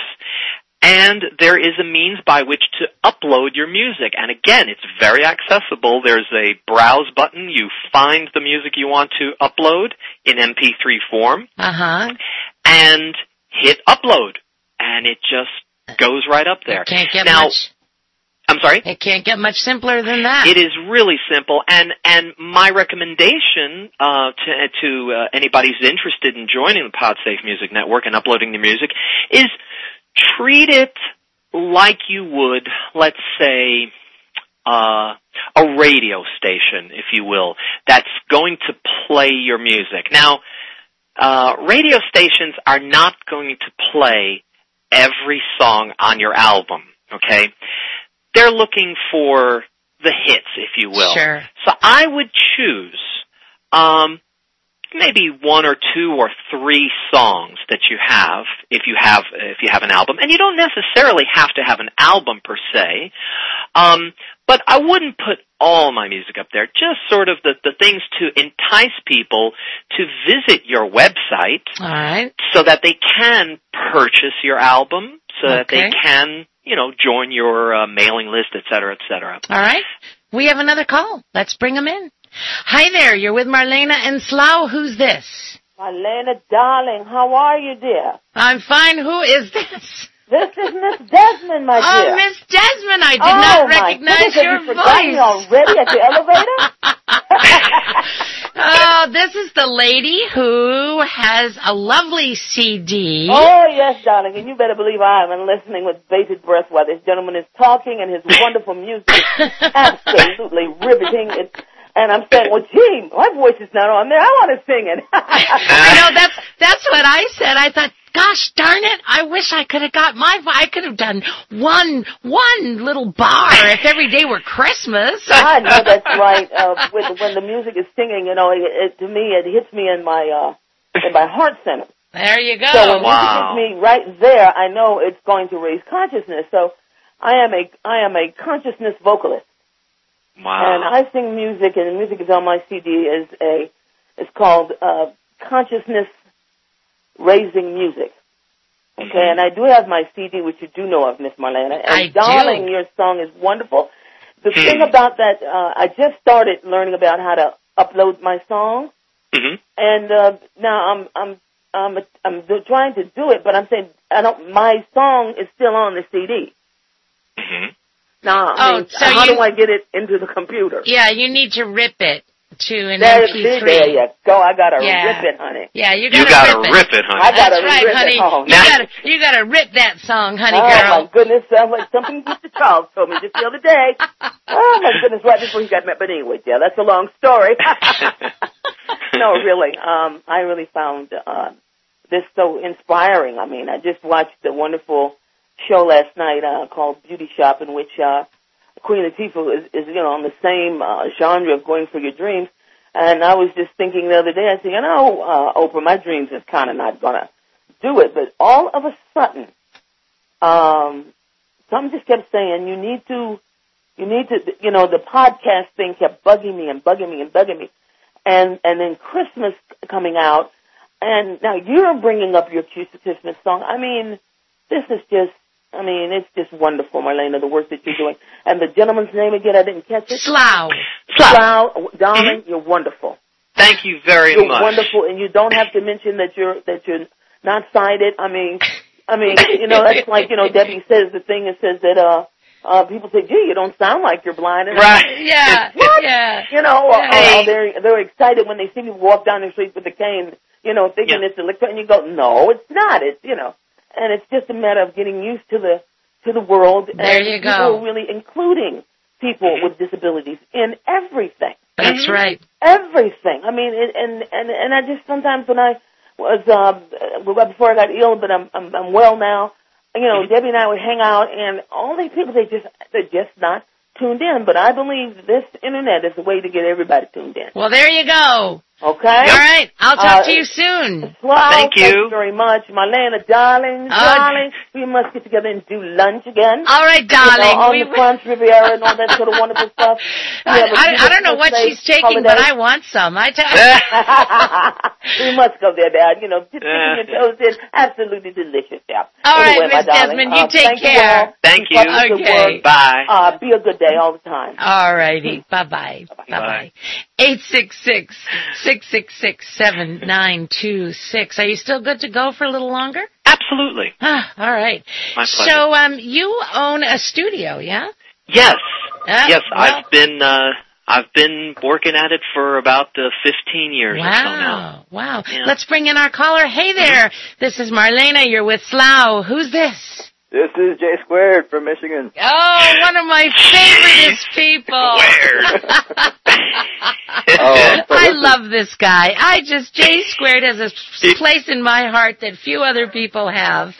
and there is a means by which to upload your music. And again, it's very accessible. There's a browse button. You find the music you want to upload in M P three form, Uh-huh. and hit upload, and it just goes right up there. Can't get now, much. I'm sorry? It can't get much simpler than that. It is really simple, and and my recommendation uh, to to uh, anybody who's interested in joining the PodSafe Music Network and uploading the music is treat it like you would, let's say, uh, a radio station, if you will, that's going to play your music. Now, uh, radio stations are not going to play every song on your album, okay? They're looking for the hits, if you will. Sure. So I would choose um, maybe one or two or three songs that you have if you have if you have an album, and you don't necessarily have to have an album per se. Um, but I wouldn't put all my music up there. Just sort of the, the things to entice people to visit your website, All right. so that they can purchase your album, so that they Okay. can, you know, join your uh, mailing list, et cetera, et cetera. All right. We have another call. Let's bring them in. Hi there. You're with Marlena and Slough. Who's this? Marlena, darling, how are you, dear? I'm fine. Who is this? This is Miss Desmond, my Oh, dear. Miss Desmond. I did oh, not my recognize goodness, have your you forgotten me voice. already at the elevator? Oh, this is the lady who has a lovely C D. Oh, yes, darling, and you better believe I am listening with bated breath while this gentleman is talking, and his wonderful music is absolutely riveting. It's, and I'm saying, well, gee, my voice is not on there. I want to sing it. I know, that's, that's what I said. I thought, gosh darn it, I wish I could have got my, vo- I could have done one, one little bar if every day were Christmas. I know that's right. Uh, with, when the music is singing, you know, it, it, to me, it hits me in my, uh, in my heart center. There you go. So when Wow. music hits me right there, I know it's going to raise consciousness. So I am a, I am a consciousness vocalist. Wow. And I sing music, and the music is on my C D. is a, it's called uh, consciousness raising music. Okay, Mm-hmm. and I do have my C D, which you do know of, Miss Marlena. And I do. darling, your song is wonderful. The Hmm. thing about that, uh, I just started learning about how to upload my song, Mm-hmm. and uh, now I'm I'm I'm I'm do- trying to do it, but I'm saying I don't. My song is still on the C D. Mm-hmm. Now, I Oh, mean, so how you- do I get it into the computer? Yeah, you need to rip it. to an There, M P three. there you go. I got to Yeah. rip it, honey. Yeah, you You gotta, gotta rip, rip it, honey. I got to That's right, rip honey. it. Oh, You gotta, you gotta rip that song, honey oh girl. my goodness, sounds like something Mister Charles told me just the other day. Oh my goodness, right before he got met. But anyway, yeah, that's a long story. No, really, um, I really found uh, this so inspiring. I mean, I just watched a wonderful show last night uh, called Beauty Shop, in which uh, Queen Latifah is, is, you know, on the same uh, genre of Going for Your Dreams. And I was just thinking the other day, I said, you know, uh, Oprah, my dreams is kind of not going to do it. But all of a sudden, um, something just kept saying, you need to, you need to, you know, the podcast thing kept bugging me and bugging me and bugging me. And, and then Christmas coming out, and now you're bringing up your Q Christmas song. I mean, this is just, I mean, it's just wonderful, Marlena, the work that you're doing. And the gentleman's name again, I didn't catch it. Slough. Slough. Darling, mm-hmm. You're wonderful. Thank you very you're much. You're wonderful, and you don't have to mention that you're, that you're not sighted. I mean, I mean, you know, that's like, you know, Debbie says the thing that says that, uh, Uh, people say, gee, you don't sound like you're blind. And right. Like, yeah. What? Yeah. You know, yeah. Or, or they're, they're excited when they see people walk down the street with a cane, you know, thinking yeah. it's electric, and you go, no, it's not. It's, you know, and it's just a matter of getting used to the, to the world. There and you people go. really including people mm-hmm. with disabilities in everything. That's mm-hmm. right. Everything. I mean, it, and, and, and I just sometimes when I was, um, uh, before I got ill, but I'm, I'm, I'm well now, you know, Debbie and I would hang out, and all these people, they just, they're just not tuned in. But I believe this internet is the way to get everybody tuned in. Well, there you go. Okay? All right. I'll talk uh, to you soon. Well, thank you. Thank you very much. Marlena, darling, uh, darling, we must get together and do lunch again. All right, darling. You know, on we, the France Riviera and all that sort of wonderful stuff. I, I, I don't know what she's taking, holiday. But I want some. I tell you. We must go there, Dad. You know, just dipping your toes in. Absolutely delicious, yeah. All anyway, right, Miss Desmond, you uh, take thank care. You thank you. Okay. Bye. Uh, be a good day all the time. All righty. Bye-bye. Bye-bye. eight six six, six six six, seven nine two six. Are you still good to go for a little longer? Absolutely. Ah, all right. My pleasure. So, um, you own a studio, yeah? Yes. Uh, yes, well, I've been, uh, I've been working at it for about uh, fifteen years wow, or so now. Wow. Yeah. Let's bring in our caller. Hey there. This is Marlena. You're with Slough. Who's this? This is Jay Squared from Michigan. Oh, one of my favoriteest people. oh, so I love this guy. I just, Jay Squared has a place in my heart that few other people have.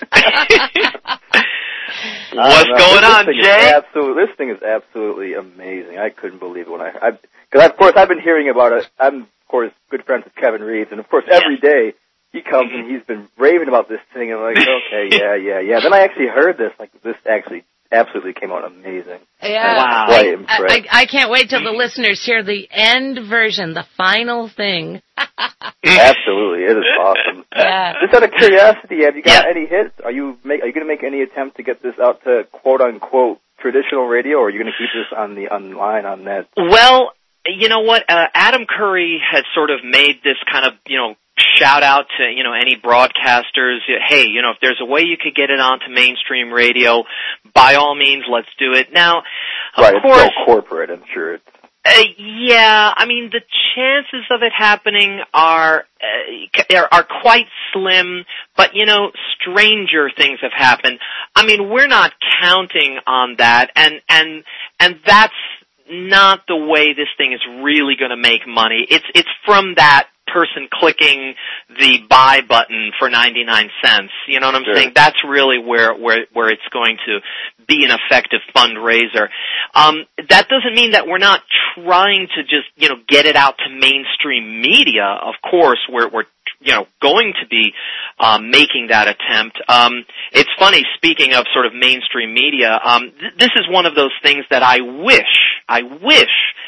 What's going on, Jay? Absolutely, this thing is absolutely amazing. I couldn't believe it when I, because of course I've been hearing about it. I'm, of course, good friends with Kevin Reeves, and of course every yes. day he comes and he's been raving about this thing, and I'm like, okay, yeah, yeah, yeah. Then I actually heard this, like, this actually absolutely came out amazing. Yeah. Wow. I, I, I can't wait till the listeners hear the end version, the final thing. Absolutely, it is awesome. Yeah. Just out of curiosity, have you got yeah. any hits? Are you make, are you going to make any attempt to get this out to quote unquote traditional radio, or are you going to keep this on the online on that? Well, you know what? Uh, Adam Curry has sort of made this kind of, you know, shout out to, you know, any broadcasters. Hey, you know, if there's a way you could get it onto mainstream radio, by all means, let's do it. Now, of right, course, it's so corporate, I'm sure it's. Uh, yeah, I mean, the chances of it happening are, uh, are are quite slim, but, you know, stranger things have happened. I mean, we're not counting on that, and, and, and that's not the way this thing is really going to make money. It's, it's from that person clicking the buy button for ninety-nine cents. You know what I'm sure. saying? That's really where, where, where it's going to be an effective fundraiser. Um, that doesn't mean that we're not trying to just, you know, get it out to mainstream media. Of course, we're, we're, you know, going to be, um, making that attempt. Um, it's funny, speaking of sort of mainstream media, um, th- this is one of those things that I wish, I wish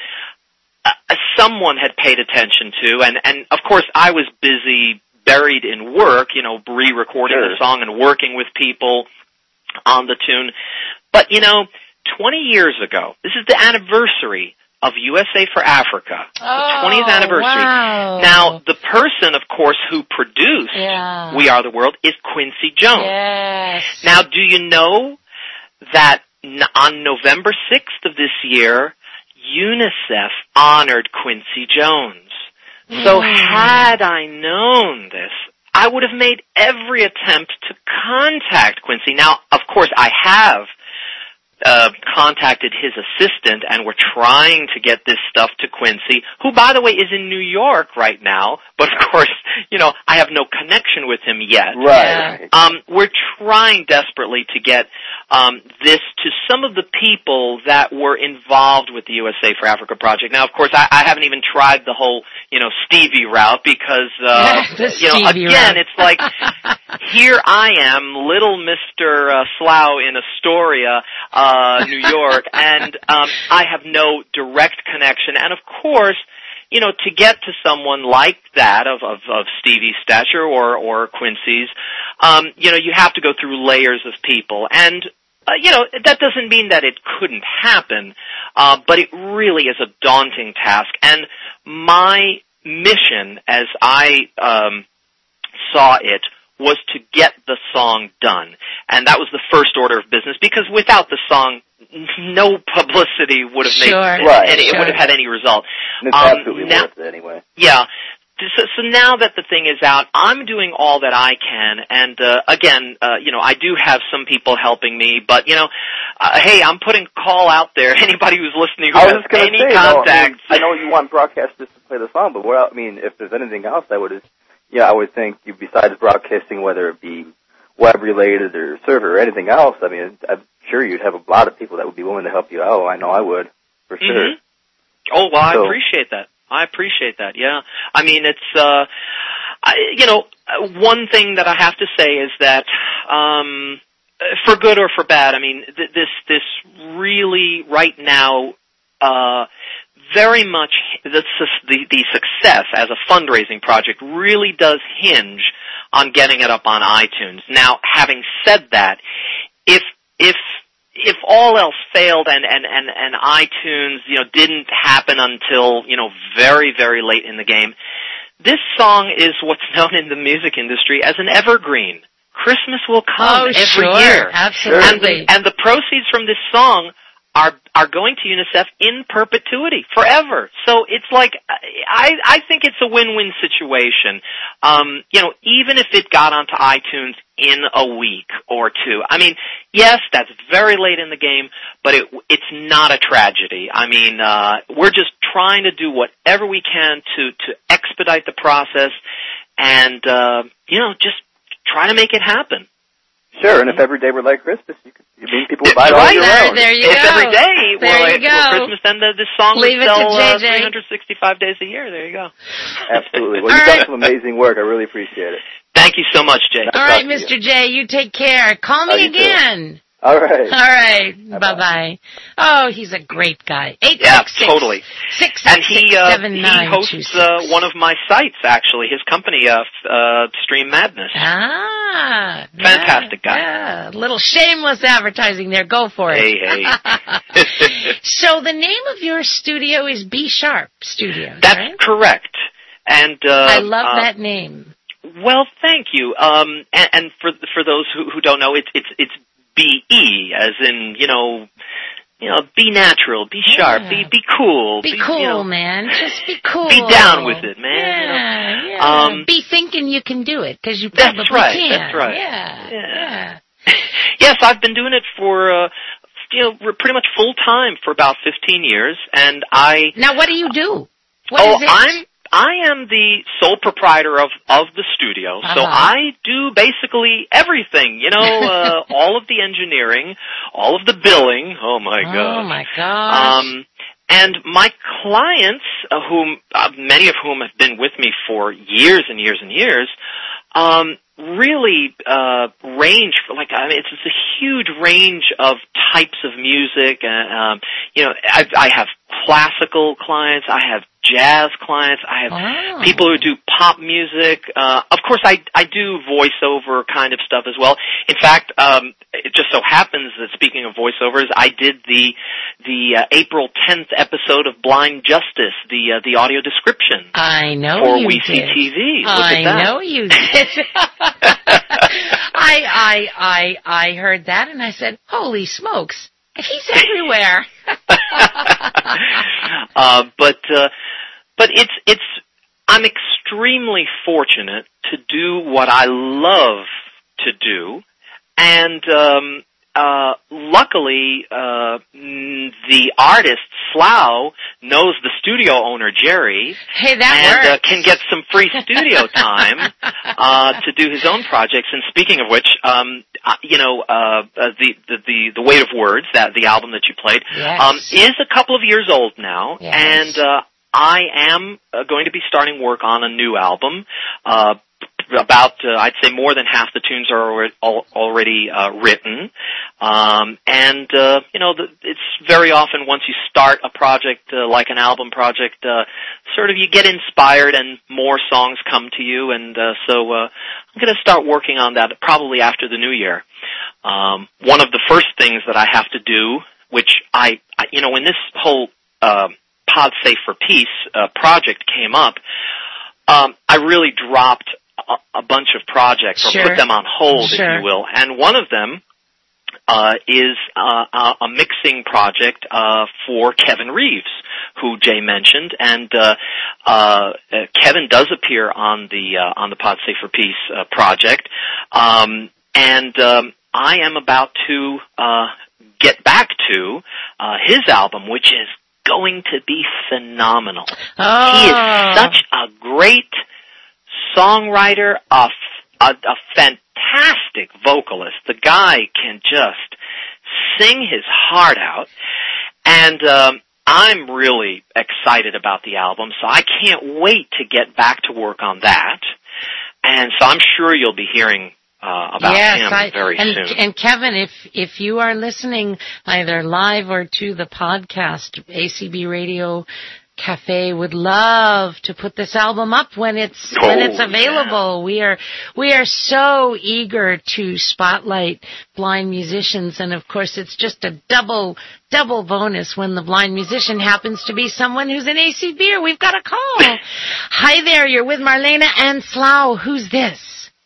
Uh, someone had paid attention to, and, and of course I was busy, buried in work, you know, re-recording sure. the song and working with people on the tune. But, you know, twenty years ago, this is the anniversary of U S A for Africa, oh, the twentieth anniversary. Wow. Now, the person, of course, who produced yeah. We Are the World is Quincy Jones. Yes. Now, do you know that on November sixth of this year, UNICEF honored Quincy Jones. So had I known this, I would have made every attempt to contact Quincy. Now, of course, I have uh contacted his assistant, and we're trying to get this stuff to Quincy, who, by the way, is in New York right now, but of course, you know, I have no connection with him yet. Right. Um, we're trying desperately to get um this to some of the people that were involved with the U S A for Africa project. Now, of course, I, I haven't even tried the whole, you know, Stevie route because, uh, you know, Stevie again, route. it's like, here I am, little Mister Uh, Slough in Astoria, uh, New York, and um, I have no direct connection. And of course, you know, to get to someone like that of of, of Stevie's stature or or Quincy's, um, you know, you have to go through layers of people. And uh, you know, that doesn't mean that it couldn't happen, uh, but it really is a daunting task. And my mission, as I um, saw it, was to get the song done. And that was the first order of business, because without the song, no publicity would have made Sure. any, Right, it sure. would have had any result. And it's Um, absolutely now- worth it anyway. Yeah. So, so now that the thing is out, I'm doing all that I can, and uh, again, uh, you know, I do have some people helping me, but you know, uh, hey, I'm putting a call out there. Anybody who's listening who I was has just going any to say, no, I, mean, contacts, I know you want broadcasters to play the song, but what else, I mean, if there's anything else, I would, yeah, I would think you, besides broadcasting, whether it be web related or server or anything else, I mean, I'm sure you'd have a lot of people that would be willing to help you out. I know I would, for sure. Mm-hmm. Oh, well, I So- appreciate that. I appreciate that, yeah. I mean, it's, uh, I, you know, one thing that I have to say is that, um, for good or for bad, I mean, th- this, this really, right now, uh, very much, the, the, the success as a fundraising project really does hinge on getting it up on iTunes. Now, having said that, if, if, if all else failed and, and, and, and iTunes, you know, didn't happen until, you know, very, very late in the game, this song is what's known in the music industry as an evergreen. Christmas will come Oh, every sure. year. Absolutely. And the, and the proceeds from this song are are going to UNICEF in perpetuity, forever. So it's like, I I think it's a win-win situation. Um, you know, even if it got onto iTunes in a week or two. I mean, yes, that's very late in the game, but it it's not a tragedy. I mean, uh, we're just trying to do whatever we can to to expedite the process and, uh, you know, just try to make it happen. Sure, and if every day were like Christmas, you could, you mean people would buy it all Right. year There- round. there you if go. every day There were, you were go. Christmas, then the, this song Leave would it to sell uh, J J. three hundred sixty-five days a year. There you go. Absolutely. Well, All you've right. done some amazing work. I really appreciate it. Thank you so much, Jay. Nice All right, talking to you. Mister J, you take care. Call Oh, me you too. again. All right. All right. Bye-bye. Bye-bye. Oh, he's a great guy. eight Yeah, six six, totally. six And six he six, uh, seven he nine two hosts six. uh, one of my sites, actually. His company, uh, f- uh, Stream Madness. Ah. Fantastic guy. Yeah. A little shameless advertising there. Go for it. Hey, hey. So the name of your studio is B Sharp Studios, That's right? correct. And uh, I love uh, that name. Well, thank you. Um, and, and for for those who, who don't know, it's it's it's B E, as in you know, you know, be natural, be sharp, Yeah. be be cool, Be cool, you know, man. Just be cool. be down with it, man. you know. Yeah, yeah. Um, be thinking you can do it, because you That's probably right, can. that's right. Yeah, Yeah. yeah. Yes, I've been doing it for uh, you know re- pretty much full time for about fifteen years, and I Now, what do you do? What oh is it? I'm I am the sole proprietor of of the studio, so Uh-huh. I do basically everything. You know, uh, all of the engineering, all of the billing. Oh my god! Oh my gosh. Um, and my clients, uh, whom uh, many of whom have been with me for years and years and years, um, really uh, range. Like I mean, it's, it's a huge range of types of music. And um, you know, I, I have classical clients. I have jazz clients. I have Oh. people who do pop music. Uh, of course, I I do voiceover kind of stuff as well. In fact, um, it just so happens that speaking of voiceovers, I did the the uh, April tenth episode of Blind Justice, the uh, the audio description I know for you We See did. T V. Look I at that. know you did. I, I, I, I heard that and I said, holy smokes. He's everywhere. uh, but uh, but it's it's I'm extremely fortunate to do what I love to do, and um, uh, luckily uh, the artist Slough knows the studio owner Jerry, hey, that and uh, works. can get some free studio time uh, to do his own projects. And speaking of which, um, uh, you know, uh, uh, the, the the the Weight of Words, that the album that you played, Yes. um, is a couple of years old now, Yes. and uh, I am uh, going to be starting work on a new album. Uh, about, uh, I'd say more than half the tunes are already, already uh, written. Um, and, uh, you know, the, it's very often once you start a project, uh, like an album project, uh, sort of you get inspired and more songs come to you. And uh, so uh, I'm going to start working on that probably after the new year. Um, one of the first things that I have to do, which I, I you know, when this whole uh, Pod Safe for Peace uh, project came up, um, I really dropped a, a bunch of projects, or Sure. put them on hold, Sure. if you will. And one of them uh, is uh, a mixing project uh, for Kevin Reeves, who Jay mentioned, and uh, uh, Kevin does appear on the uh, on the Pod Safe for Peace uh, project, um, and um, I am about to uh, get back to uh, his album, which is going to be phenomenal. Oh. He is such a great songwriter, a, a, a fantastic vocalist. The guy can just sing his heart out, and um, I'm really excited about the album, so I can't wait to get back to work on that. And so I'm sure you'll be hearing uh, about yes, him I, very and, soon. And Kevin, if if you are listening either live or to the podcast, A C B Radio Cafe would love to put this album up when it's Oh, when it's available. Yeah. We are we are so eager to spotlight blind musicians, and of course it's just a double double bonus when the blind musician happens to be someone who's an A C B er. We've got a call. Hi there, you're with Marlena and Slough. Who's this?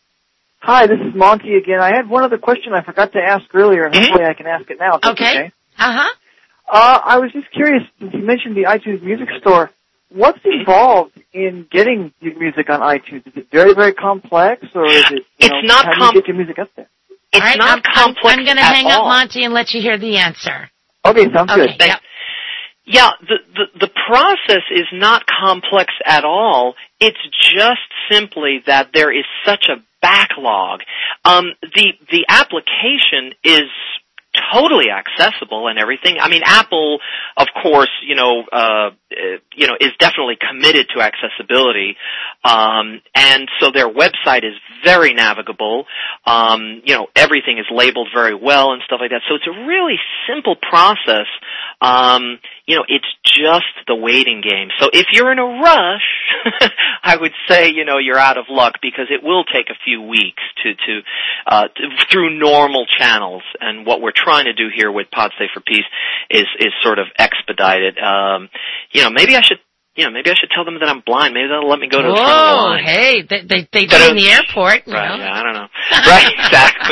Hi, this is Monty again. I had one other question I forgot to ask earlier, and hopefully I can ask it now. If that's Okay. okay. Uh-huh. Uh, I was just curious, since you mentioned the iTunes Music Store, what's involved in getting your music on iTunes? Is it very, very complex, or is it, you It's know, not how do com- you get your music up there? It's All right, not I'm, complex I'm, I'm going to at hang all. up, Monty, and let you hear the answer. Okay, sounds Okay, good. yep. Yeah, the, the the process is not complex at all. It's just simply that there is such a backlog. Um, the the application is totally accessible and everything. I mean, Apple, of course, you know, uh, you know, is definitely committed to accessibility, um, and so their website is very navigable. Um, you know, everything is labeled very well and stuff like that. So it's a really simple process. Um, you know, it's just the waiting game. So if you're in a rush, I would say, you know, you're out of luck, because it will take a few weeks to, to, uh, to, through normal channels. And what we're trying to do here with Pod Safe for Peace is, is sort of expedited. Um, you know, maybe I should, you know, maybe I should tell them that I'm blind. Maybe they'll let me go to the front of the Whoa, line. hey, they, they, they do in the airport, you Right, know. yeah, I don't know. Right, exactly.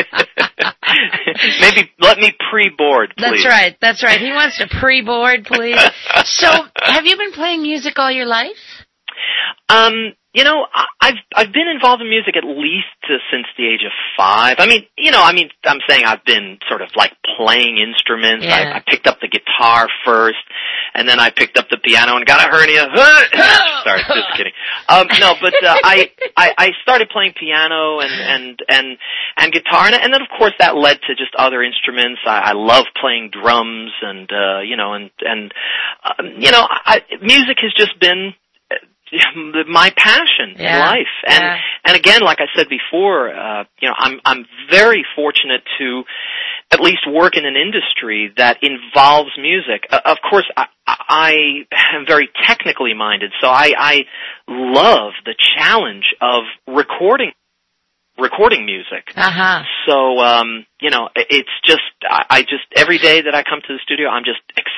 Maybe let me pre-board, please. That's right, that's right. He wants to pre-board, please. So, have you been playing music all your life? Um, you know, I- I've I've been involved in music at least uh, since the age of five. I mean, you know, I mean, I'm saying I've been sort of like playing instruments. Yeah. I, I picked up the guitar first, and then I picked up the piano and got a hernia. Sorry, just kidding. Um, no, but uh, I, I I started playing piano and and and and guitar, and, and then of course that led to just other instruments. I, I love playing drums, and uh, you know, and and um, you know, I, music has just been my passion Yeah, in life. And yeah. and again, like I said before, uh, you know, I'm I'm very fortunate to at least work in an industry that involves music. Uh, of course, I, I am very technically minded, so I, I love the challenge of recording recording music. Uh-huh. So, um, you know, it's just, I, I just, every day that I come to the studio, I'm just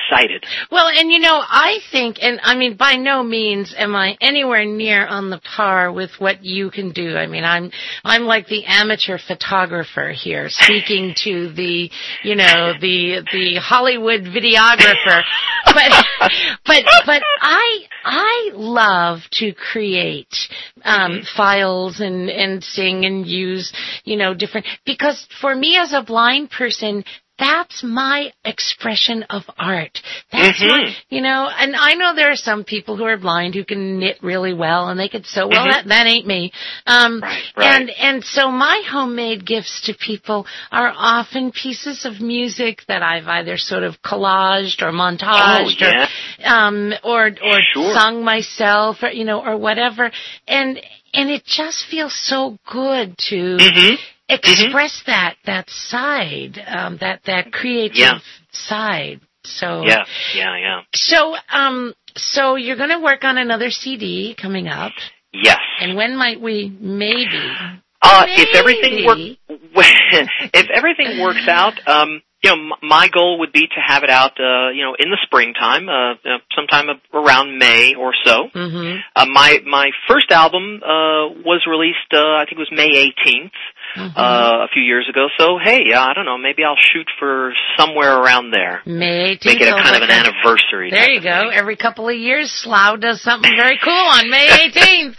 excited. Well, and you know, I think, and I mean, by no means am I anywhere near on the par with what you can do. I mean, I'm, I'm like the amateur photographer here, speaking to the, you know, the, the Hollywood videographer. But, but, but I, I love to create, um, files and, and sing and use, you know, different, because for me as a blind person, that's my expression of art. That's mm-hmm. my, you know, and I know there are some people who are blind who can knit really well and they could sew well. Mm-hmm. That, that ain't me. Um, right, right. and, and so my homemade gifts to people are often pieces of music that I've either sort of collaged or montaged oh, yeah. or, um, or, or sure. sung myself or, you know, or whatever. And, and it just feels so good to, mm-hmm. express mm-hmm. that that side, um, that that creative yeah. side. So yeah, yeah, yeah. So um, so you're going to work on another C D coming up. Yes. And when might we maybe? Uh, maybe. if everything works, if everything works out, um, you know, m- my goal would be to have it out, uh, you know, in the springtime, uh, uh sometime around May or so. Mm-hmm. Uh, my my first album uh was released, uh, I think it was May eighteenth. Mm-hmm. Uh, a few years ago. So, hey, uh, I don't know, maybe I'll shoot for somewhere around there. May eighteenth. Make it a kind of an anniversary. There you go. Every couple of years, Slough does something very cool on May eighteenth.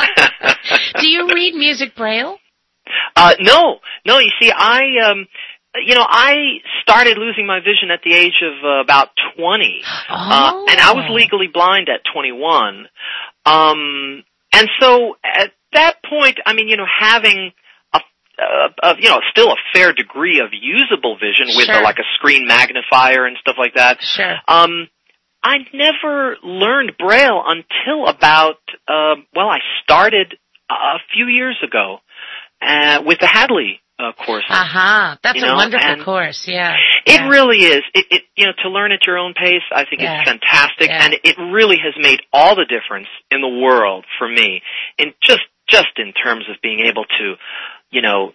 Do you read music Braille? Uh, no. No, you see, I, um, you know, I started losing my vision at the age of uh, about twenty. Oh. Uh, and I was legally blind at twenty-one. Um, and so at that point, I mean, you know, having Uh, of, you know, still a fair degree of usable vision with sure. a, like a screen magnifier and stuff like that. Sure. Um, I never learned Braille until about, uh, well, I started a few years ago, uh, with the Hadley, uh, course. Aha, uh-huh. That's you a know, wonderful course, yeah. It yeah. really is. It, it, you know, to learn at your own pace, I think yeah. it's fantastic, yeah. and it really has made all the difference in the world for me, in just, just in terms of being able to, you know,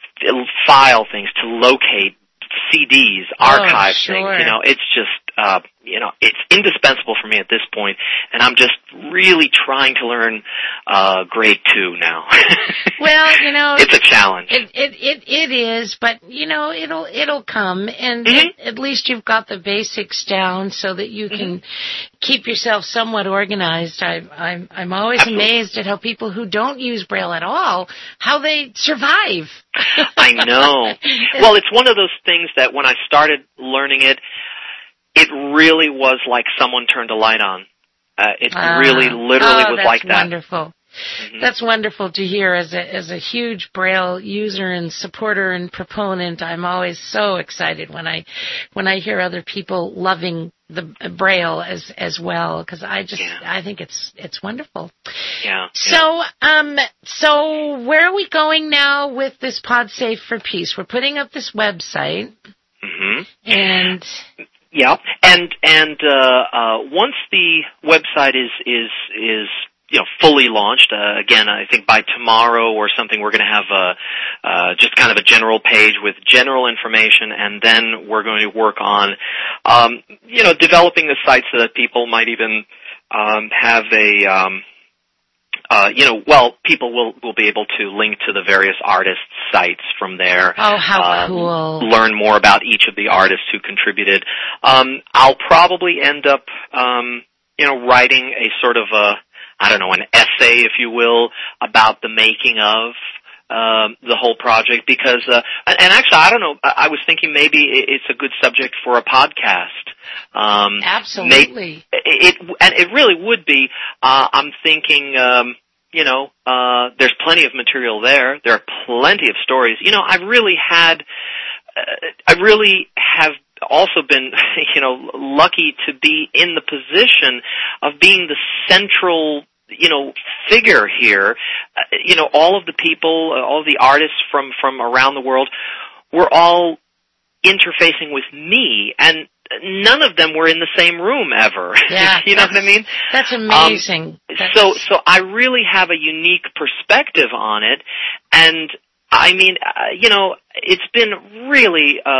file things, to locate C Ds, archive oh, sure. things. You know, it's just, uh, you know, it's indispensable for me at this point, and I'm just really trying to learn uh, grade two now. Well, you know, it's a challenge. It it it, it is, but you know, it'll it'll come, and mm-hmm. it, at least you've got the basics down so that you can mm-hmm. keep yourself somewhat organized. I, I'm I'm always Absolutely. amazed at how people who don't use Braille at all, how they survive. I know. Well, it's one of those things that when I started learning it, it really was like someone turned a light on. Uh, it uh, really, literally oh, was that's like that. Wonderful. Mm-hmm. That's wonderful to hear. As a as a huge Braille user and supporter and proponent, I'm always so excited when I when I hear other people loving the Braille as as well, because I just yeah. I think it's it's wonderful. Yeah. So um so where are we going now with this PodSafe for Peace? We're putting up this website, mm-hmm. and yeah, and and uh, uh, once the website is is is you know, fully launched. Uh, again, I think by tomorrow or something, we're going to have a, uh, just kind of a general page with general information, and then we're going to work on, um, you know, developing the site so that people might even um, have a, um, uh, you know, well, people will will be able to link to the various artists' sites from there. Oh, how um, cool! Learn more about each of the artists who contributed. Um, I'll probably end up, um, you know, writing a sort of a, I don't know, an essay, if you will, about the making of um, the whole project. Because, uh, and actually, I don't know. I was thinking maybe it's a good subject for a podcast. Um, Absolutely. Maybe, it and it really would be. Uh, I'm thinking, um, you know, uh, there's plenty of material there. There are plenty of stories. You know, I've really had, uh, I really have also been, you know, lucky to be in the position of being the central, you know, figure here. Uh, you know, all of the people, uh, all of the artists from, from around the world were all interfacing with me, and none of them were in the same room ever. Yeah, you know what I mean? That's amazing. Um, that's... So, so I really have a unique perspective on it, and I mean, uh, you know, it's been really, um,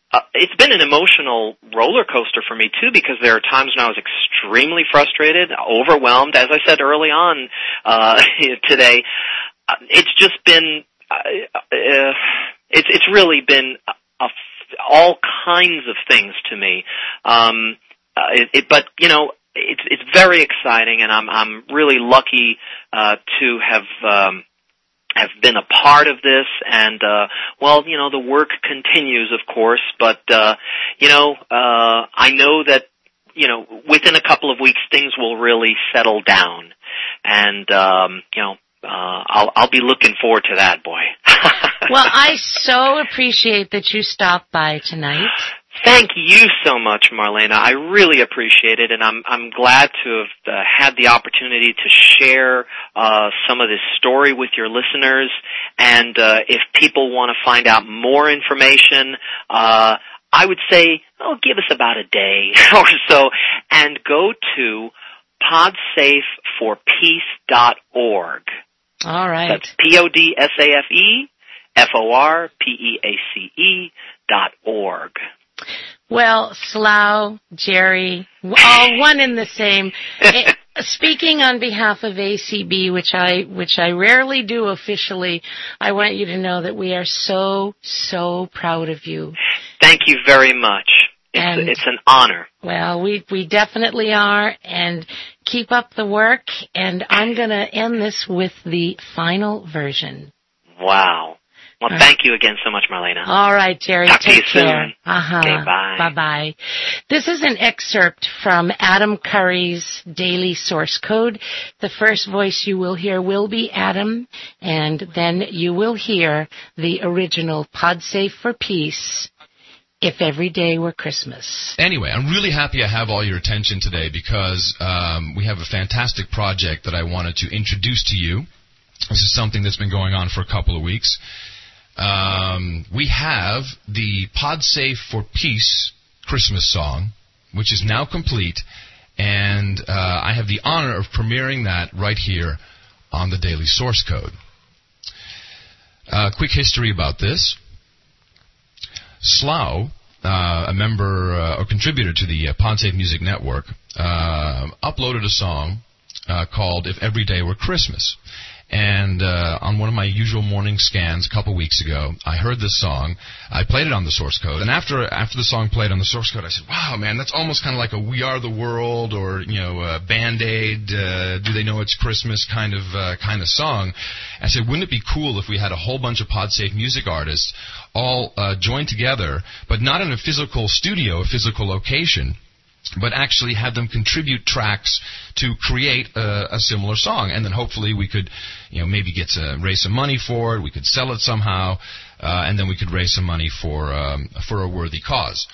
uh, it's been an emotional roller coaster for me too, because there are times when I was extremely frustrated, overwhelmed. As I said early on uh, today, uh, it's just been uh, uh, it's it's really been a, a, all kinds of things to me. Um, uh, it, it, but you know, it's it's very exciting, and I'm I'm really lucky uh, to have. Um, have been a part of this, and, uh, well, you know, the work continues, of course, but, uh, you know, uh, I know that, you know, within a couple of weeks, things will really settle down, and, um, you know, uh, I'll, I'll be looking forward to that, boy. Well, I so appreciate that you stopped by tonight. Thank you so much, Marlena. I really appreciate it, and I'm I'm glad to have uh, had the opportunity to share uh, some of this story with your listeners. And uh, if people want to find out more information, uh, I would say, oh, give us about a day or so, and go to pod safe for peace dot org. All right. That's P O D S A F E F O R P E A C E dot org. Well, Slough, Jerry, all one in the same. Eh, speaking on behalf of A C B, which I which I rarely do officially, I want you to know that we are so, so proud of you. Thank you very much. It's, And- it's an honor. Well, we we definitely are, and keep up the work, and I'm going to end this with the final version. Wow. Well, All thank you again so much, Marlena. All right, Jerry, Talk to take you care. soon. Uh-huh. Okay, bye. Bye-bye. This is an excerpt from Adam Curry's Daily Source Code. The first voice you will hear will be Adam, and then you will hear the original Pod Safe for Peace, If Every Day Were Christmas. Anyway, I'm really happy I have all your attention today, because um, we have a fantastic project that I wanted to introduce to you. This is something that's been going on for a couple of weeks. Um, we have the Pod Safe for Peace Christmas song, which is now complete, and uh, I have the honor of premiering that right here on the Daily Source Code. Uh, quick history about this. Slough, uh, a member uh, or contributor to the uh, Pod Safe Music Network, uh, uploaded a song uh, called If Every Day Were Christmas. And uh, on one of my usual morning scans a couple weeks ago, I heard this song. I played it on the source code, and after after the song played on the source code, I said, "Wow, man, that's almost kind of like a We Are the World or you know uh, Band-Aid, uh, Do They Know It's Christmas kind of uh, kind of song." I said, "Wouldn't it be cool if we had a whole bunch of PodSafe music artists all uh, joined together, but not in a physical studio, a physical location, but actually have them contribute tracks to create a, a similar song, and then hopefully we could, you know, maybe get to raise some money for it. We could sell it somehow, uh, and then we could raise some money for um, for a worthy cause."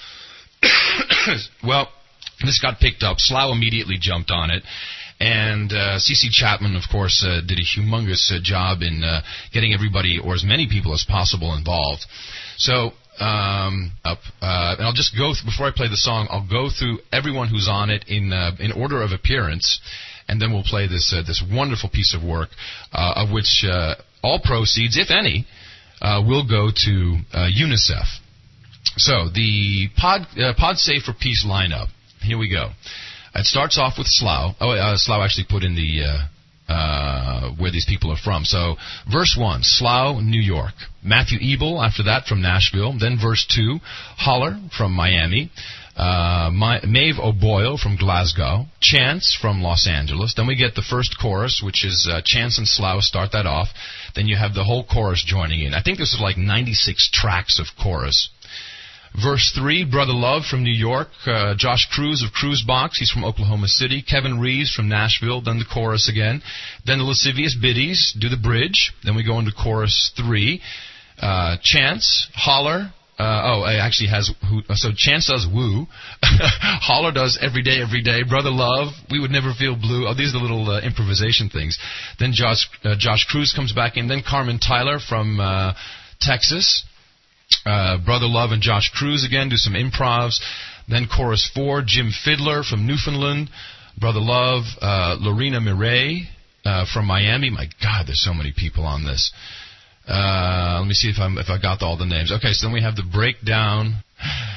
Well, this got picked up. Slough immediately jumped on it. And uh, C C Chapman, of course, uh, did a humongous uh, job in uh, getting everybody, or as many people as possible, involved. So, um, up, uh, and I'll just go, th- before I play the song, I'll go through everyone who's on it in uh, in order of appearance, and then we'll play this uh, this wonderful piece of work, uh, of which uh, all proceeds, if any, uh, will go to uh, UNICEF. So, the Pod, uh, Pod Safe for Peace lineup. Here we go. It starts off with Slough. Oh, uh, Slough actually put in the uh, uh, where these people are from. So, verse one, Slough, New York. Matthew Ebel, after that, from Nashville. Then verse two, Holler from Miami. Uh, My, Maeve O'Boyle from Glasgow. Chance from Los Angeles. Then we get the first chorus, which is uh, Chance and Slough start that off. Then you have the whole chorus joining in. I think this is like ninety-six tracks of chorus. Verse three, Brother Love from New York, uh, Josh Cruz of Cruzbox, he's from Oklahoma City, Kevin Reeves from Nashville, then the chorus again, then the Lascivious Biddies do the bridge, then we go into chorus three, uh, Chance, Holler, uh, oh, it actually has, who, so Chance does Woo, Holler does Every Day, Every Day, Brother Love, We Would Never Feel Blue, oh, these are the little uh, improvisation things, then Josh, uh, Josh Cruz comes back in, then Carmen Tyler from uh, Texas, Uh, Brother Love and Josh Cruz again do some improvs. Then chorus four, Jim Fiddler from Newfoundland. Brother Love, uh, Lorena Mireille uh, from Miami. My God, there's so many people on this. Uh, let me see if I'm if I got all the names. Okay, so then we have the breakdown.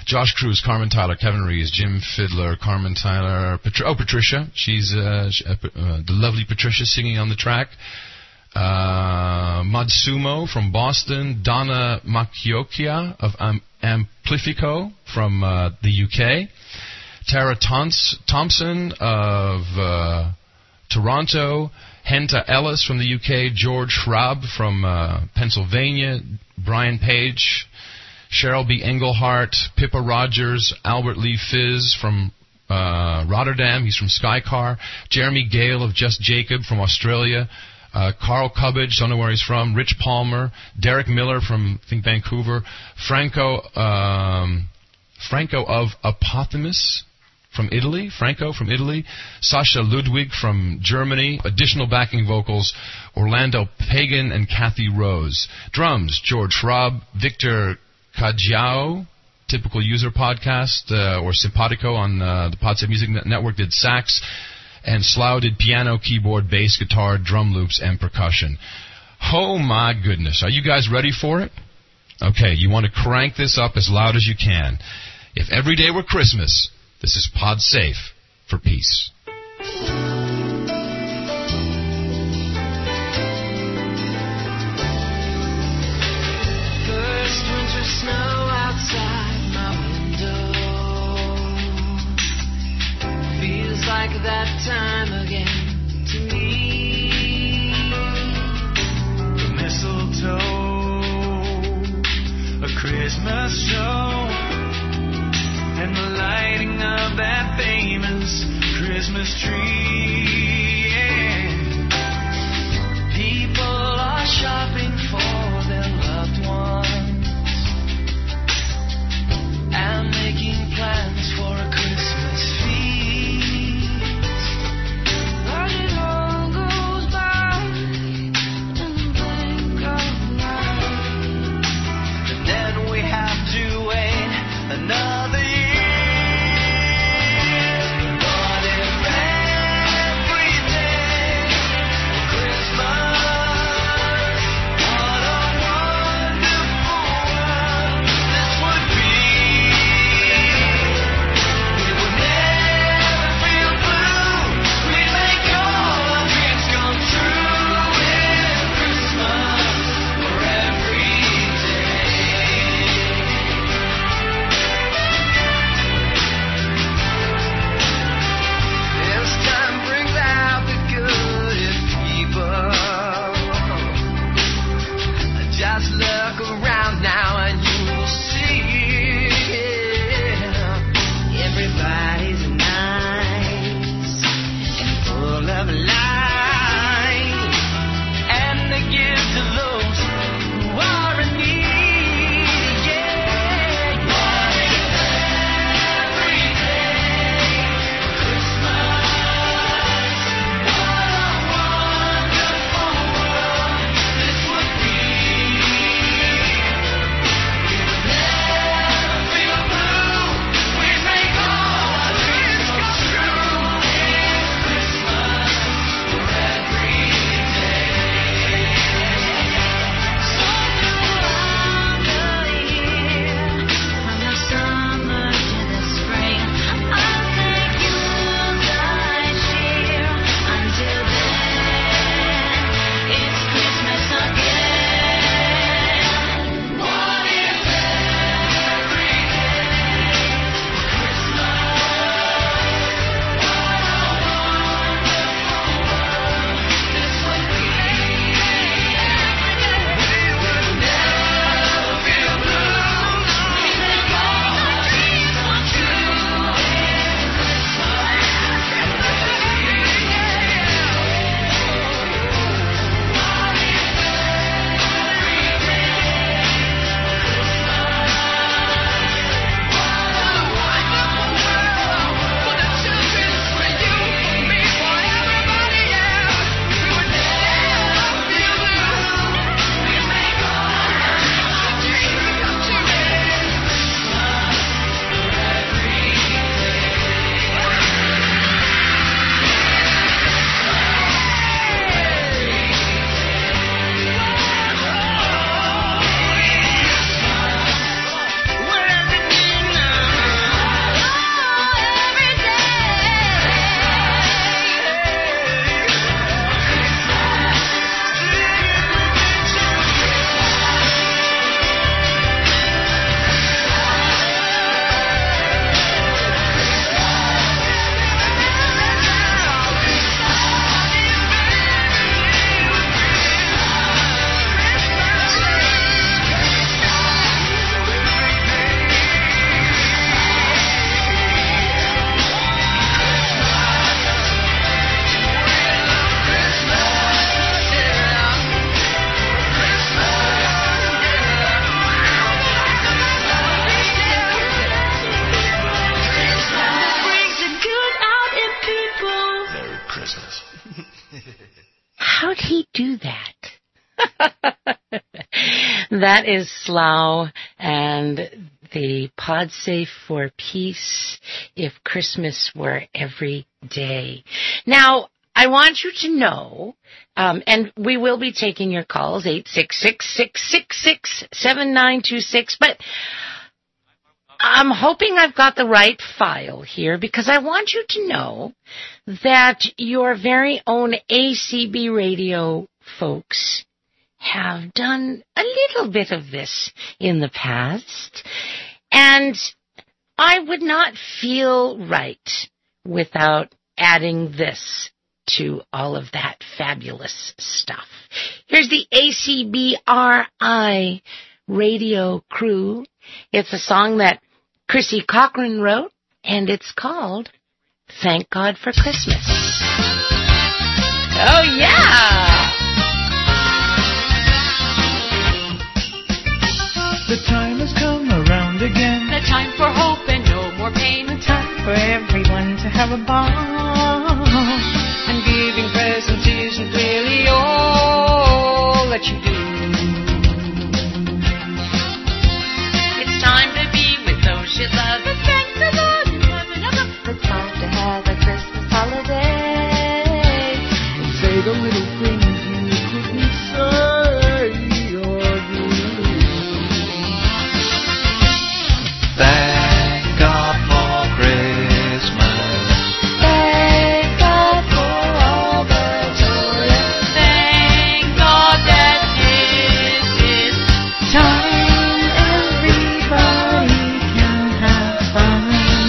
Josh Cruz, Carmen Tyler, Kevin Rees, Jim Fiddler, Carmen Tyler, Patri- oh, Patricia. She's uh, she, uh, uh, the lovely Patricia singing on the track. Uh, Madsumo from Boston. Donna Macchiocia of um, Amplifico from uh, the U K. Tara Tons- Thompson of uh, Toronto. Henta Ellis from the U K. George Schraub from uh, Pennsylvania. Brian Page. Cheryl B. Engelhart. Pippa Rogers. Albert Lee Fizz from uh, Rotterdam. He's from Skycar. Jeremy Gale of Just Jacob from Australia. Uh, Carl Cubbage, don't know where he's from. Rich Palmer. Derek Miller from, I think, Vancouver. Franco um, Franco of Apothemus from Italy. Franco from Italy. Sasha Ludwig from Germany. Additional backing vocals, Orlando Pagan and Kathy Rose. Drums, George Schraub. Victor Cajiao, Typical User Podcast, uh, or Simpatico on uh, the Podsafe Music Network, did sax. And Slough did piano, keyboard, bass, guitar, drum loops, and percussion. Oh my goodness. Are you guys ready for it? Okay, you want to crank this up as loud as you can. If every day were Christmas, this is Podsafe for peace. First winter snow outside my window. Feels like that time again to me. The mistletoe, a Christmas show, and the lighting of that famous Christmas tree. Yeah. People are shopping for their loved ones and making plans for a Christmas feast. But it all goes by in the blink of an eye, and then we have to wait another year. What if every day That is Slough and the PodSafe for Peace, If Christmas Were Every Day. Now, I want you to know, um, and we will be taking your calls, eight six six, six six six, seven nine two six, but I'm hoping I've got the right file here because I want you to know that your very own A C B radio folks have done a little bit of this in the past, and I would not feel right without adding this to all of that fabulous stuff. Here's the A C B R I radio crew. It's a song that Chrissy Cochran wrote, and it's called Thank God for Christmas. Oh, yeah! The time has come around again. The time for hope and no more pain. The time for everyone to have a ball. And giving presents isn't really all that you do. It's time to be with those you love. And thank the Lord and have another. It's time to have a Christmas holiday. And say the little things you couldn't say or do. Thank God for Christmas. Thank God for all the joy. Thank God that this is Time everybody can have fun.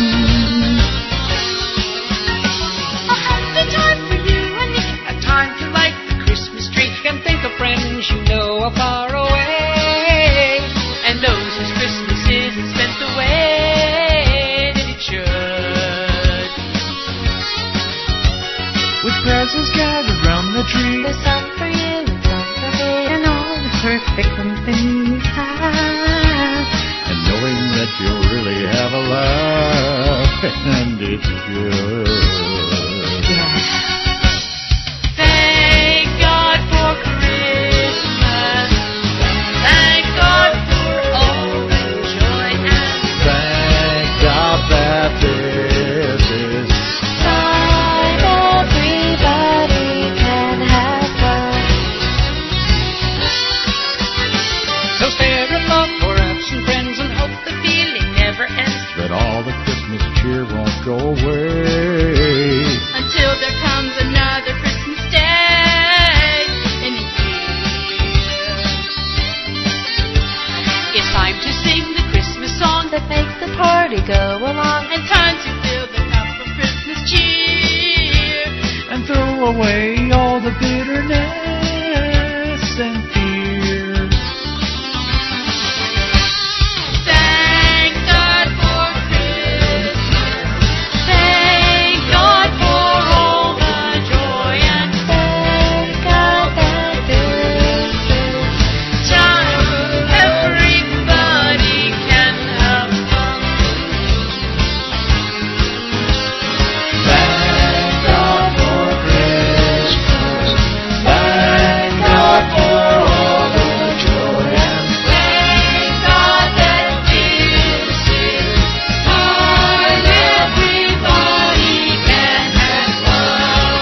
a happy time for you and me. A time to light the Christmas tree and think of friends you know are far away. And those whose Christmas isn't spent the way that it should. With presents gathered round the tree. There's some for you and some for me. And all the perfect company you have. And knowing that you really have a laugh. And it's good. Thank God for Christmas. Thank God for all the joy and Thank God that this is time everybody can have fun. so spare a love for absent friends and hope The feeling never ends that all the Christmas cheer won't go away. until there comes another Christmas day in a year. It's time to sing the Christmas song that makes the party go along, and time to fill the cup of Christmas cheer. And throw away all the bitterness and fear. Thank God for Christmas. Thank God for all the joy, and thank God that this is time everybody can have fun. Thank God for Christmas. Thank God for all the joy and Thank God that this is time everybody can have fun.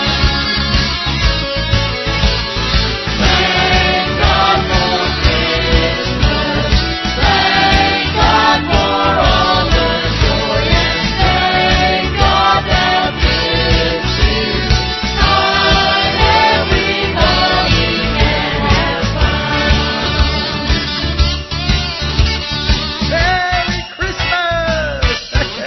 thank God for Christmas. Thank God for all the joy and thank God that this is time everybody can have fun. Merry Christmas!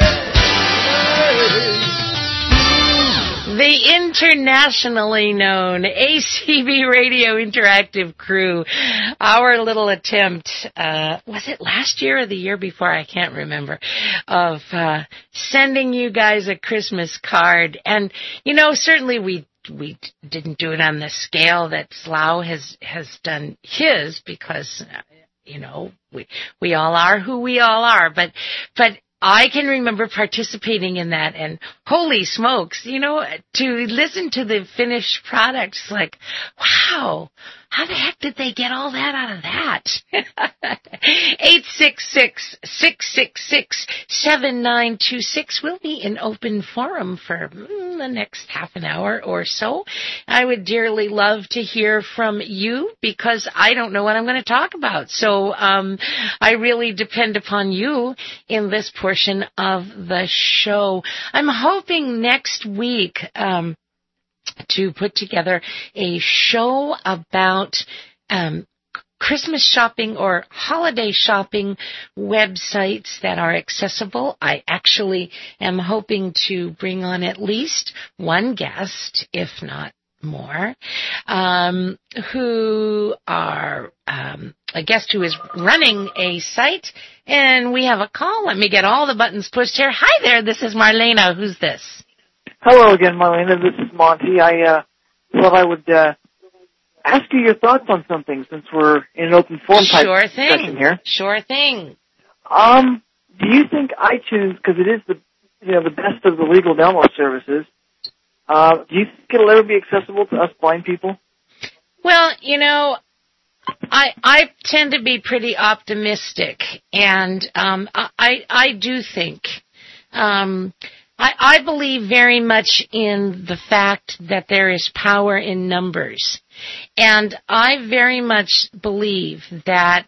The internationally known A C B Radio Interactive crew, our little attempt, uh, was it last year or the year before? I can't remember, of uh, sending you guys a Christmas card. And, you know, certainly we we didn't do it on the scale that Slough has, has done his because, uh, you know, we we all are who we all are. But but I can remember participating in that, and holy smokes, you know, to listen to the finished product, it's like, wow, How the heck did they get all that out of that? eight six six, six six six, seven nine two six. We'll be in open forum for mm, the next half an hour or so. I would dearly love to hear from you because I don't know what I'm going to talk about. So um, I really depend upon you in this portion of the show. I'm hoping next week um, to put together a show about um, Christmas shopping or holiday shopping websites that are accessible. I actually am hoping to bring on at least one guest, if not more, um, who are um, a guest who is running a site. And we have a call. Let me get all the buttons pushed here. Hi there, this is Marlena. Who's this? Hello again, Marlena. This is Monty. I uh, thought I would uh, ask you your thoughts on something since we're in an open forum type Sure discussion thing. here. Sure thing. Um, do you think iTunes, because it is the you know the best of the legal download services, uh, do you think it'll ever be accessible to us blind people? Well, you know, I I tend to be pretty optimistic, and um, I I do think. Um, I, I believe very much in the fact that there is power in numbers. And I very much believe that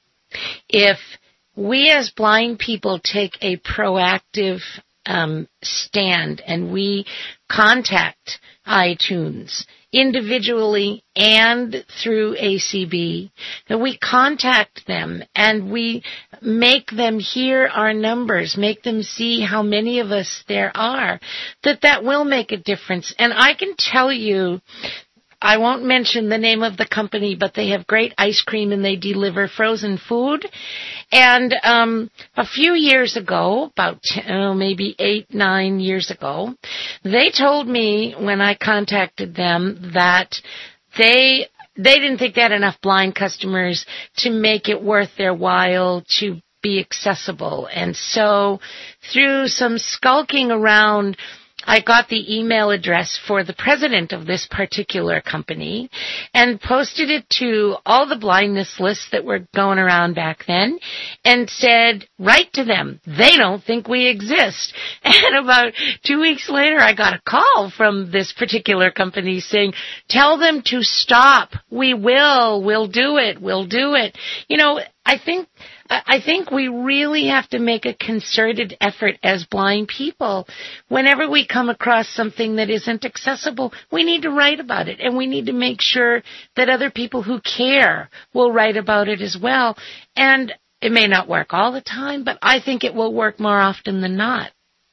if we as blind people take a proactive um, stand and we contact iTunes individually and through A C B, that we contact them and we make them hear our numbers, make them see how many of us there are, that that will make a difference. And I can tell you, I won't mention the name of the company, but they have great ice cream and they deliver frozen food. And um, a few years ago, about ten, oh, maybe eight, nine years ago, they told me when I contacted them that they they didn't think they had enough blind customers to make it worth their while to be accessible. And so through some skulking around, I got the email address for the president of this particular company and posted it to all the blindness lists that were going around back then and said, write to them. They don't think we exist. And about two weeks later, I got a call from this particular company saying, tell them to stop. We will. We'll do it. We'll do it. You know, I think... I think we really have to make a concerted effort as blind people. Whenever we come across something that isn't accessible, we need to write about it, and we need to make sure that other people who care will write about it as well. And it may not work all the time, but I think it will work more often than not.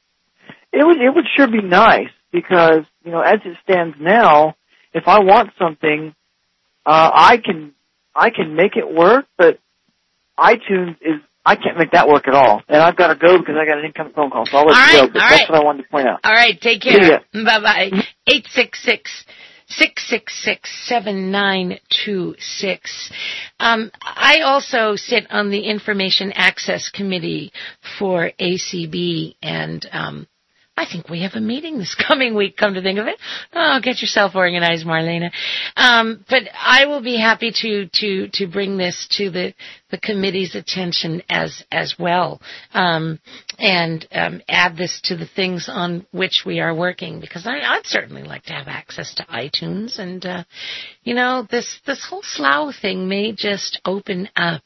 It would it would sure be nice because, you know, as it stands now, if I want something, uh, I can I can make it work, but iTunes is, I can't make that work at all. And I've got to go because I got an incoming phone call, so I'll let all you right, go. But all that's right. what I wanted to point out. All right, take care. Bye-bye. eight six six, six six six, seven nine two six. Um, I also sit on the Information Access Committee for A C B, and um, I think we have a meeting this coming week, come to think of it. Oh, get yourself organized, Marlena. Um, but I will be happy to, to, to bring this to the, the committee's attention as, as well. Um, and, um, add this to the things on which we are working because I, I'd certainly like to have access to iTunes. And, uh, you know, this, this whole Slough thing may just open up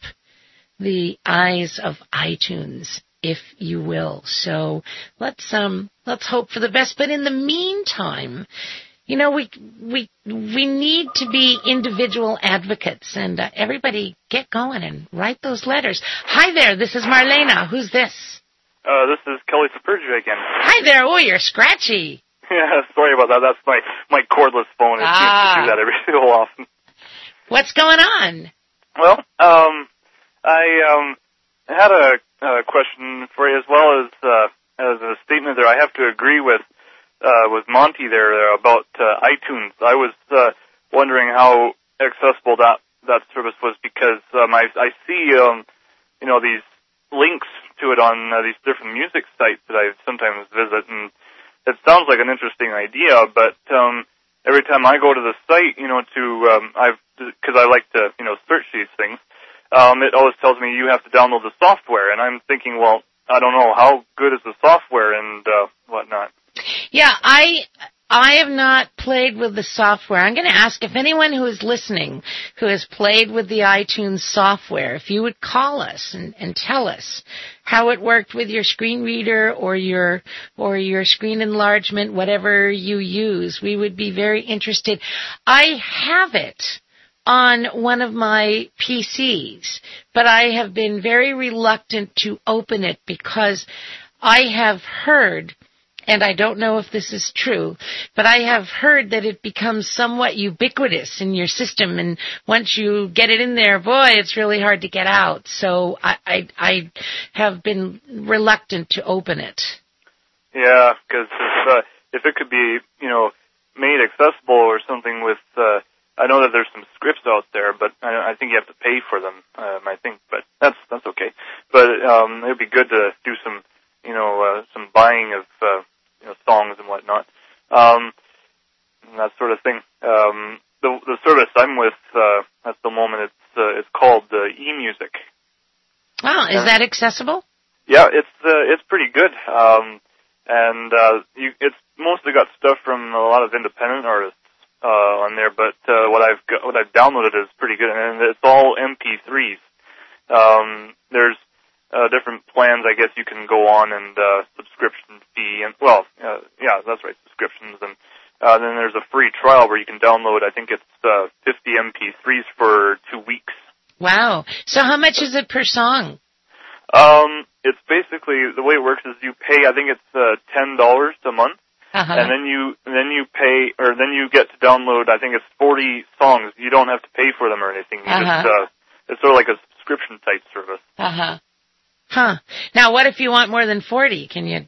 the eyes of iTunes, if you will. So let's um let's hope for the best. But in the meantime, you know, we we we need to be individual advocates, and uh, everybody get going and write those letters. Hi there, this is Marlena. Who's this? Uh, this is Kelly Supergia again. Hi there. Oh, you're scratchy. Yeah, sorry about that. That's my my cordless phone. It Ah. seems to do that every so often. What's going on? Well, um, I um had a uh, question for you as well as uh, as a statement there. I have to agree with uh, with Monty there, there about uh, iTunes. I was uh, wondering how accessible that that service was because um, I I see um, you know these links to it on uh, these different music sites that I sometimes visit, and it sounds like an interesting idea. But um, every time I go to the site, you know, to um, I've because I like to, you know, search these things, um, it always tells me you have to download the software, and I'm thinking, well, I don't know, how good is the software and uh, whatnot? Yeah, I I have not played with the software. I'm going to ask if anyone who is listening who has played with the iTunes software, if you would call us and, and tell us how it worked with your screen reader or your or your screen enlargement, whatever you use. We would be very interested. I have it on one of my P Cs, but I have been very reluctant to open it because I have heard, and I don't know if this is true, but I have heard that it becomes somewhat ubiquitous in your system, and once you get it in there, boy, it's really hard to get out. So I, I, I have been reluctant to open it. Yeah, because if, uh, if it could be, you know, made accessible or something with, uh, I know that there's some scripts out there, but I, I think you have to pay for them, um, I think, but that's, that's okay. But, um, it'd be good to do some, you know, uh, some buying of, uh, you know, songs and whatnot, um, and that sort of thing. Um, the, the service I'm with, uh, at the moment, it's, uh, it's called, uh, eMusic. Oh, is and, that accessible? Yeah, it's, uh, it's pretty good. Um, and, uh, you, it's mostly got stuff from a lot of independent artists, uh, on there, but, uh, what I've got, what I've downloaded is pretty good, and it's all M P threes. Um, there's, Uh, different plans, I guess you can go on and, uh, subscription fee and, well, uh, yeah, that's right, subscriptions and, uh, then there's a free trial where you can download, I think it's, uh, fifty M P threes for two weeks. Wow. So how much is it per song? Um, it's basically, the way it works is you pay, I think it's, uh, ten dollars a month. Uh-huh. And then you, and then you pay, or then you get to download, I think it's forty songs. You don't have to pay for them or anything. You Uh-huh. just, uh, it's sort of like a subscription type service. Uh-huh. Huh. Now, what if you want more than forty? Can you?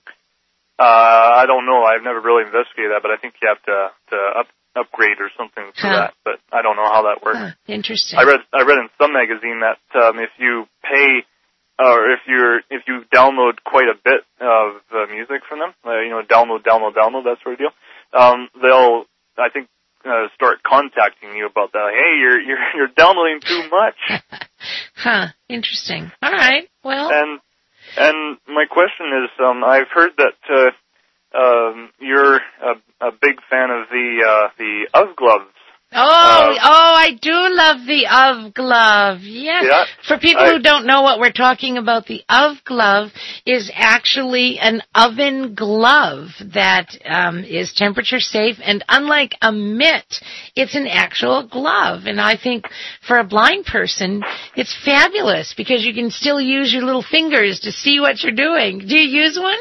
Uh, I don't know. I've never really investigated that, but I think you have to to up, upgrade or something for huh. that. But I don't know how that works. Huh. Interesting. I read I read in some magazine that um, if you pay or if you're if you download quite a bit of uh, music from them, uh, you know, download, download, download, that sort of deal, um, they'll I think uh, start contacting you about that. Like, hey, you're you're you're downloading too much. Huh. Interesting. All right. Well. And and my question is, um, I've heard that uh, um, you're a, a big fan of the uh, the U V gloves. Oh, uh, oh, I do love the U V glove. Yes. Yeah, For people I, who don't know what we're talking about, the U V glove is actually an oven glove that um, is temperature safe, and unlike a mitt, it's an actual glove. And I think for a blind person, it's fabulous because you can still use your little fingers to see what you're doing. Do you use one?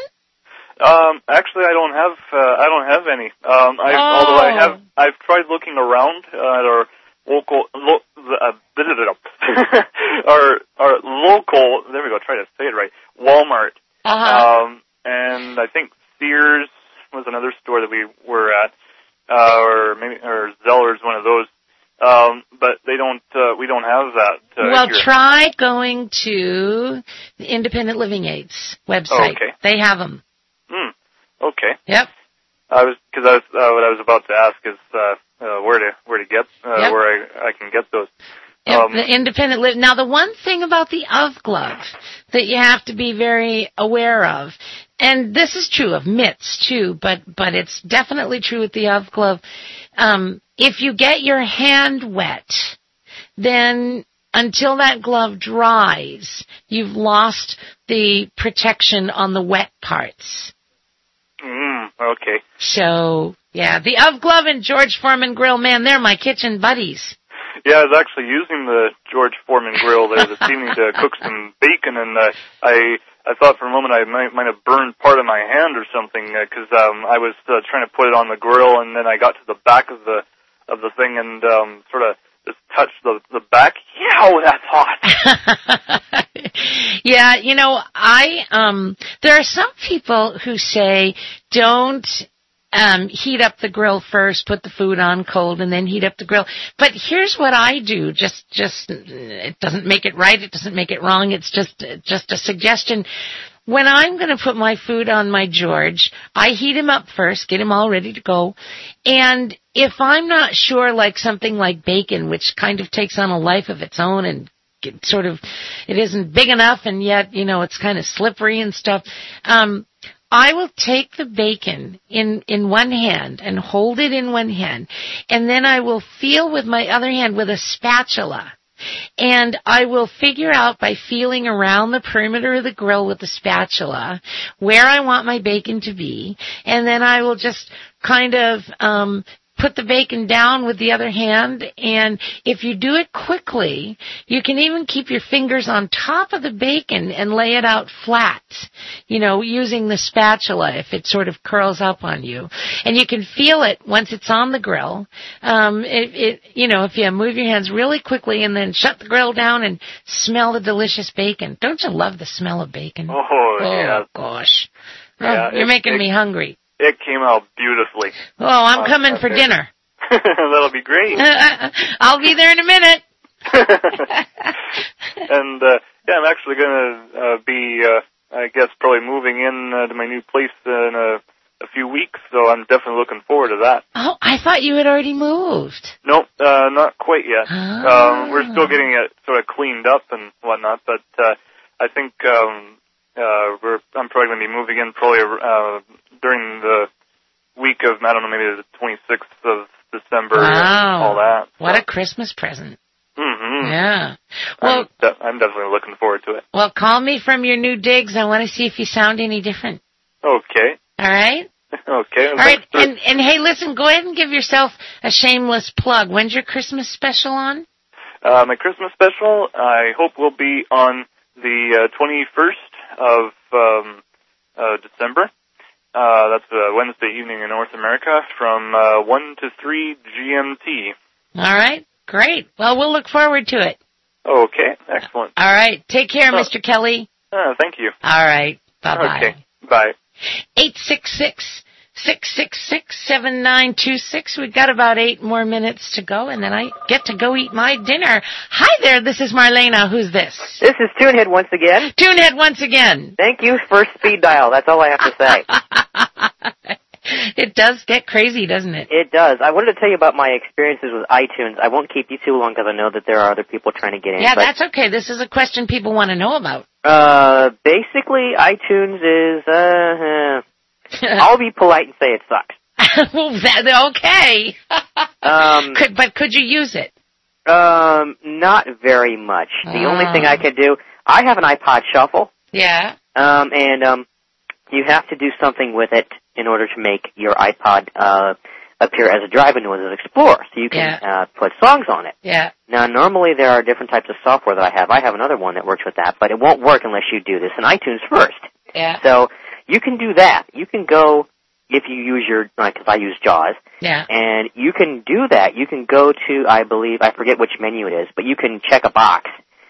Um, actually, I don't have uh, I don't have any. Um, I, oh. Although I have, I've tried looking around uh, at our local, lo, uh, our our local. There we go. Try to say it right. Walmart. Uh-huh. Um, and I think Sears was another store that we were at, uh, or maybe or Zeller's, one of those. Um, but they don't. Uh, we don't have that. Uh, well, here. try going to the Independent Living Aids website. Oh, okay. They have them. Hmm. Okay. Yep. I was because I was uh, what I was about to ask is uh, uh, where to where to get uh, yep. where I I can get those. Yep, Um, the independent live. Now, the one thing about the U V glove that you have to be very aware of, and this is true of mitts too, but but it's definitely true with the U V glove. Um, if you get your hand wet, then until that glove dries, you've lost the protection on the wet parts. Mm, okay. So, yeah, the U V glove and George Foreman grill, man, they're my kitchen buddies. Yeah, I was actually using the George Foreman grill there this evening to cook some bacon, and uh, I I thought for a moment I might might have burned part of my hand or something because uh, um, I was uh, trying to put it on the grill, and then I got to the back of the of the thing and um, sort of just touched the the back. Yow, that's hot. Yeah, you know, I um there are some people who say don't um heat up the grill first, put the food on cold and then heat up the grill. But here's what I do. Just just it doesn't make it right, it doesn't make it wrong. It's just just a suggestion. when I'm going to put my food on my George, I heat him up first, get him all ready to go. And if I'm not sure, like something like bacon, which kind of takes on a life of its own and get sort of, it isn't big enough and yet, you know, it's kind of slippery and stuff, um, I will take the bacon in, in one hand and hold it in one hand, and then I will feel with my other hand with a spatula. And I will figure out by feeling around the perimeter of the grill with the spatula where I want my bacon to be, and then I will just kind of um put the bacon down with the other hand, and if you do it quickly, you can even keep your fingers on top of the bacon and lay it out flat, you know, using the spatula if it sort of curls up on you. And you can feel it once it's on the grill. Um, it, it, you know, if you move your hands really quickly and then shut the grill down and smell the delicious bacon. Don't you love the smell of bacon? Oh, oh yeah. gosh. Oh, Yeah, you're it- making it- me hungry. It came out beautifully. Oh, I'm Uh, coming for okay. dinner. That'll be great. I'll be there in a minute. And uh, yeah, I'm actually going to uh, be, uh, I guess, probably moving in uh, to my new place in a, a few weeks. So I'm definitely looking forward to that. Oh, I thought you had already moved. Nope, uh, not quite yet. Ah. Um, we're still getting it sort of cleaned up and whatnot, but uh, I think um, uh, we're. I'm probably going to be moving in probably uh, during the week of, I don't know, maybe the twenty-sixth of December and Wow. all that. What a Christmas present. Mm-hmm. Yeah. Well, I'm, de- I'm definitely looking forward to it. well, call me from your new digs. I want to see if you sound any different. Okay. All right? Okay. All right. And, and hey, listen, go ahead and give yourself a shameless plug. When's your Christmas special on? Uh, my Christmas special, I hope, will be on the uh, twenty-first of um, uh, December. Uh, that's a Wednesday evening in North America from uh, one to three G M T. All right. Great. Well, we'll look forward to it. Okay, excellent. All right. Take care, Oh. Mister Kelly. Uh, thank you. All right. Bye-bye. Okay, bye. eight six six, six six six, seven nine two six. We've got about eight more minutes to go, and then I get to go eat my dinner. Hi there, this is Marlena. Who's this? This is Tunehead once again. Tunehead once again. Thank you for speed dial. That's all I have to say. It does get crazy, doesn't it? It does. I wanted to tell you about my experiences with iTunes. I won't keep you too long because I know that there are other people trying to get in. Yeah, but, that's okay. This is a question people want to know about. Uh, basically, iTunes is, uh, uh I'll be polite and say it sucks. Well, that, okay. Um, could, but could you use it? Um, not very much. The Ah. only thing I could do, I have an iPod Shuffle. Yeah. Um, and, um, you have to do something with it in order to make your iPod, uh, appear as a drive-in Windows Explorer. So you can, Yeah. uh, put songs on it. Yeah. Now, normally there are different types of software that I have. I have another one that works with that, but it won't work unless you do this in iTunes first. Yeah. So, you can do that. You can go, if you use your, like, if I use JAWS, Yeah. and you can do that. You can go to, I believe, I forget which menu it is, but you can check a box,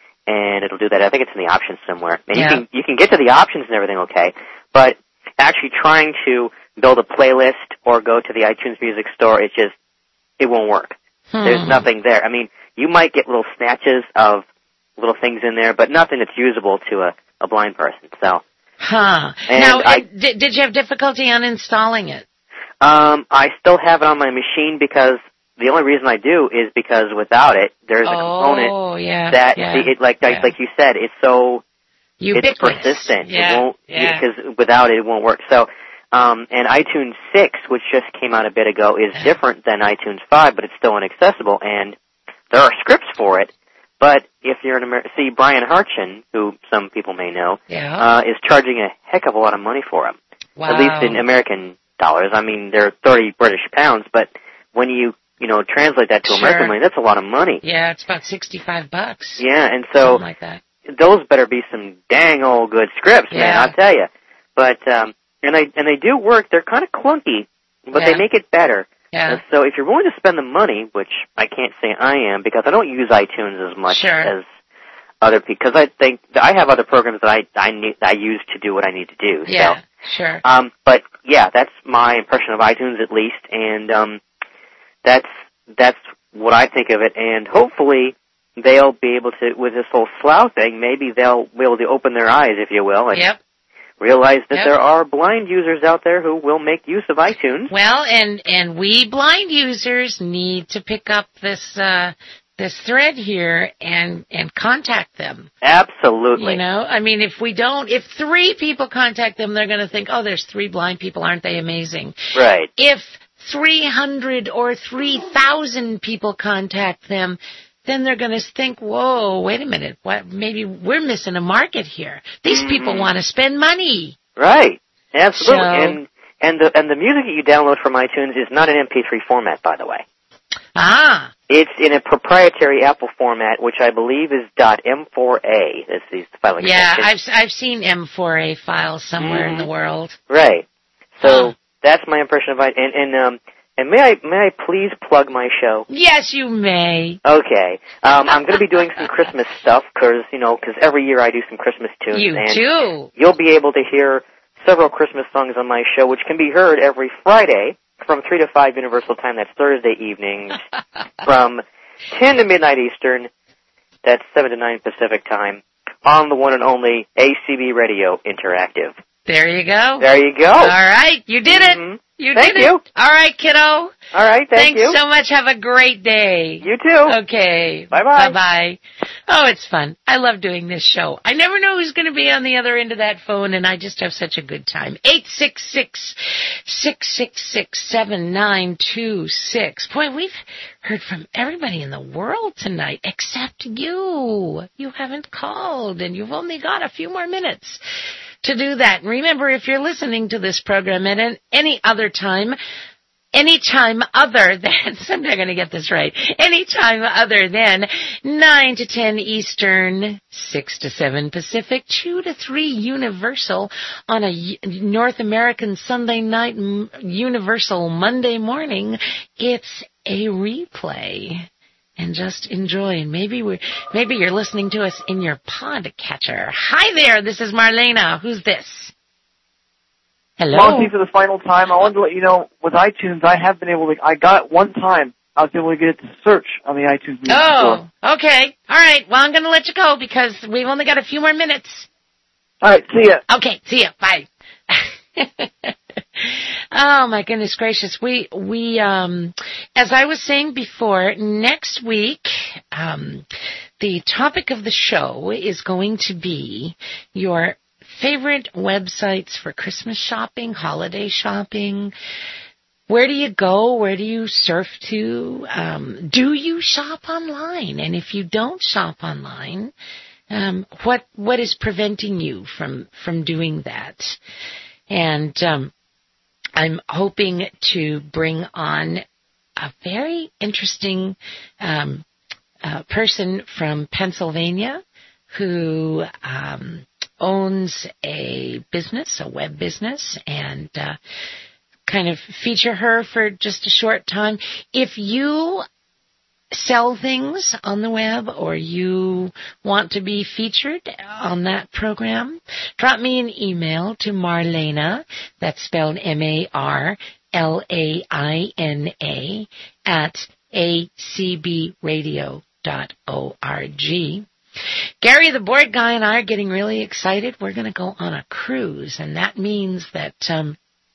and it'll do that. I think it's in the options somewhere. And Yeah. you can you can get to the options and everything okay, but actually trying to build a playlist or go to the iTunes Music Store, it just, it won't work. Hmm. There's nothing there. I mean, you might get little snatches of little things in there, but nothing that's usable to a, a blind person. So, Huh. And now, I- it, did, did you have difficulty uninstalling it? um, I still have it on my machine because the only reason I do is because without it, there's a component Oh, yeah. that yeah. it, like like, yeah. like you said, it's so Ubiquitous. it's persistent. Yeah. It won't yeah. because without it, it won't work. So, um, and iTunes six, which just came out a bit ago, is different than iTunes five, but it's still inaccessible, and there are scripts for it. But if you're an Amer- see Brian Harchin, who some people may know, Yeah. uh, is charging a heck of a lot of money for them. Wow. At least in American dollars. I mean, they're thirty British pounds, but when you you know translate that to Sure. American money, that's a lot of money. Yeah, it's about sixty-five bucks. Yeah, and so Something like that. those better be some dang old good scripts, man. Yeah. I'll tell you. But um, and they and they do work. They're kind of clunky, but Yeah. they make it better. Yeah. And so if you're willing to spend the money, which I can't say I am because I don't use iTunes as much Sure. as other people, because I think I have other programs that I I need I use to do what I need to do. Yeah. So, Sure. um, but yeah, that's my impression of iTunes at least, and um, that's that's what I think of it. And hopefully they'll be able to, with this whole Slough thing, maybe they'll be able to open their eyes, if you will. And Yep. realize that Yep. there are blind users out there who will make use of iTunes. Well, and and we blind users need to pick up this uh, this thread here and and contact them. Absolutely. You know, I mean, if we don't, if three people contact them, they're going to think, oh, there's three blind people, aren't they amazing? Right. If three hundred or three thousand people contact them, then they're going to think, whoa, wait a minute, what? Maybe we're missing a market here. These people want to spend money. Right. Absolutely. So- and and the and the music that you download from iTunes is not an M P three format, by the way. Ah. It's in a proprietary Apple format, which I believe is .m four a. That's the filing Yeah, extension. I've I've seen M four A files somewhere in the world. Right. So that's my impression of it. And and um and may I may I please plug my show? Yes, you may. Okay. Um, I'm going to be doing some Christmas stuff because you know because every year I do some Christmas tunes. You and do. You'll be able to hear several Christmas songs on my show, which can be heard every Friday from three to five Universal Time. That's Thursday evenings from ten to midnight Eastern. That's seven to nine Pacific Time on the one and only A C B Radio Interactive. There you go. There you go. All right, you did it. You Thank did you. it. All right, kiddo. All right, thank Thanks you. so much. Have a great day. You too. Okay. Bye-bye. Bye-bye. Oh, it's fun. I love doing this show. I never know who's going to be on the other end of that phone, and I just have such a good time. eight six six, six six six, seven nine two six. Boy, we've heard from everybody in the world tonight except you. You haven't called, and you've only got a few more minutes to do that. And remember, if you're listening to this program at an, any other time, any time other than, I'm not going to get this right, any time other than nine to ten Eastern, six to seven Pacific, two to three Universal on a North American Sunday night, Universal Monday morning, it's a replay. And just enjoy. And maybe we're, maybe you're listening to us in your podcatcher. Hi there, this is Marlena. Who's this? Hello. Monty, for the final time, I wanted to let you know, with iTunes, I have been able to, I got it one time, I was able to get it to search on the iTunes Music Store. Oh, okay. All right. Well, I'm going to let you go because we've only got a few more minutes. All right, see ya. Okay, see ya. Bye. Oh my goodness gracious. We, we, um, as I was saying before, next week, um, the topic of the show is going to be your favorite websites for Christmas shopping, holiday shopping. Where do you go? Where do you surf to? Um, do you shop online? And if you don't shop online, um, what, what is preventing you from, from doing that? And, um, I'm hoping to bring on a very interesting um, uh, person from Pennsylvania who um, owns a business, a web business, and uh, kind of feature her for just a short time. If you sell things on the web or you want to be featured on that program, drop me an email to Marlena, that's spelled M A R L A I N A, at a c b radio dot org. Gary, the board guy, and I are getting really excited. We're going to go on a cruise, and that means that um,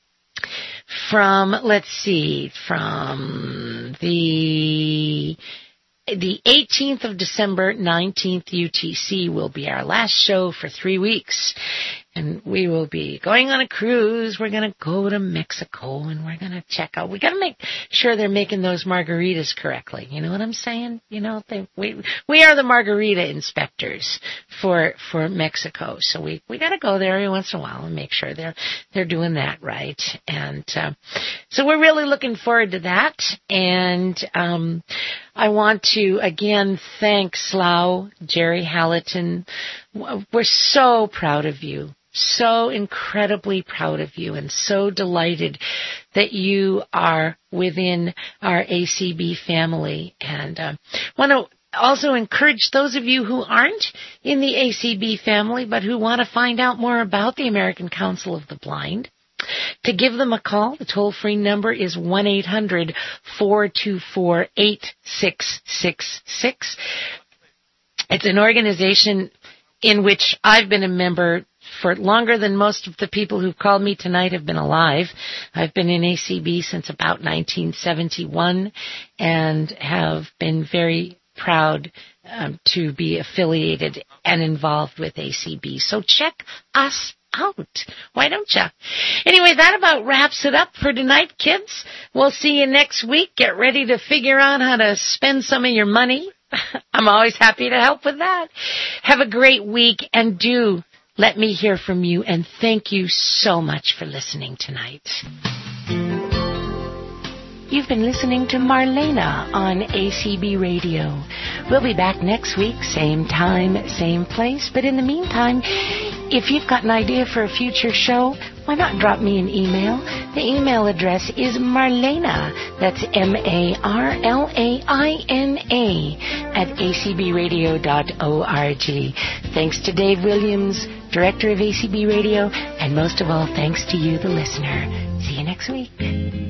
from, let's see, from the the eighteenth of December, nineteenth U T C will be our last show for three weeks. And we will be going on a cruise. We're going to go to Mexico, and we're going to check out. We got to make sure they're making those margaritas correctly. You know what I'm saying? You know, they, we we are the margarita inspectors for for Mexico. So we we got to go there every once in a while and make sure they're they're doing that right. And uh, so we're really looking forward to that. And um, I want to again thank Slough, Jerry Hallaton. We're so proud of you. So incredibly proud of you and so delighted that you are within our A C B family. And uh, want to also encourage those of you who aren't in the A C B family but who want to find out more about the American Council of the Blind to give them a call. The toll-free number is one eight hundred, four two four, eight six six six. It's an organization in which I've been a member for longer than most of the people who've called me tonight have been alive. I've been in A C B since about nineteen seventy-one and have been very proud um, to be affiliated and involved with A C B. So check us out. Why don't you? Anyway, that about wraps it up for tonight, kids. We'll see you next week. Get ready to figure out how to spend some of your money. I'm always happy to help with that. Have a great week, and do let me hear from you, and thank you so much for listening tonight. You've been listening to Marlena on A C B Radio. We'll be back next week, same time, same place. But in the meantime, if you've got an idea for a future show, why not drop me an email? The email address is Marlena, that's M A R L A I N A, at a c b radio dot org. Thanks to Dave Williams, Director of A C B Radio, and most of all, thanks to you, the listener. See you next week.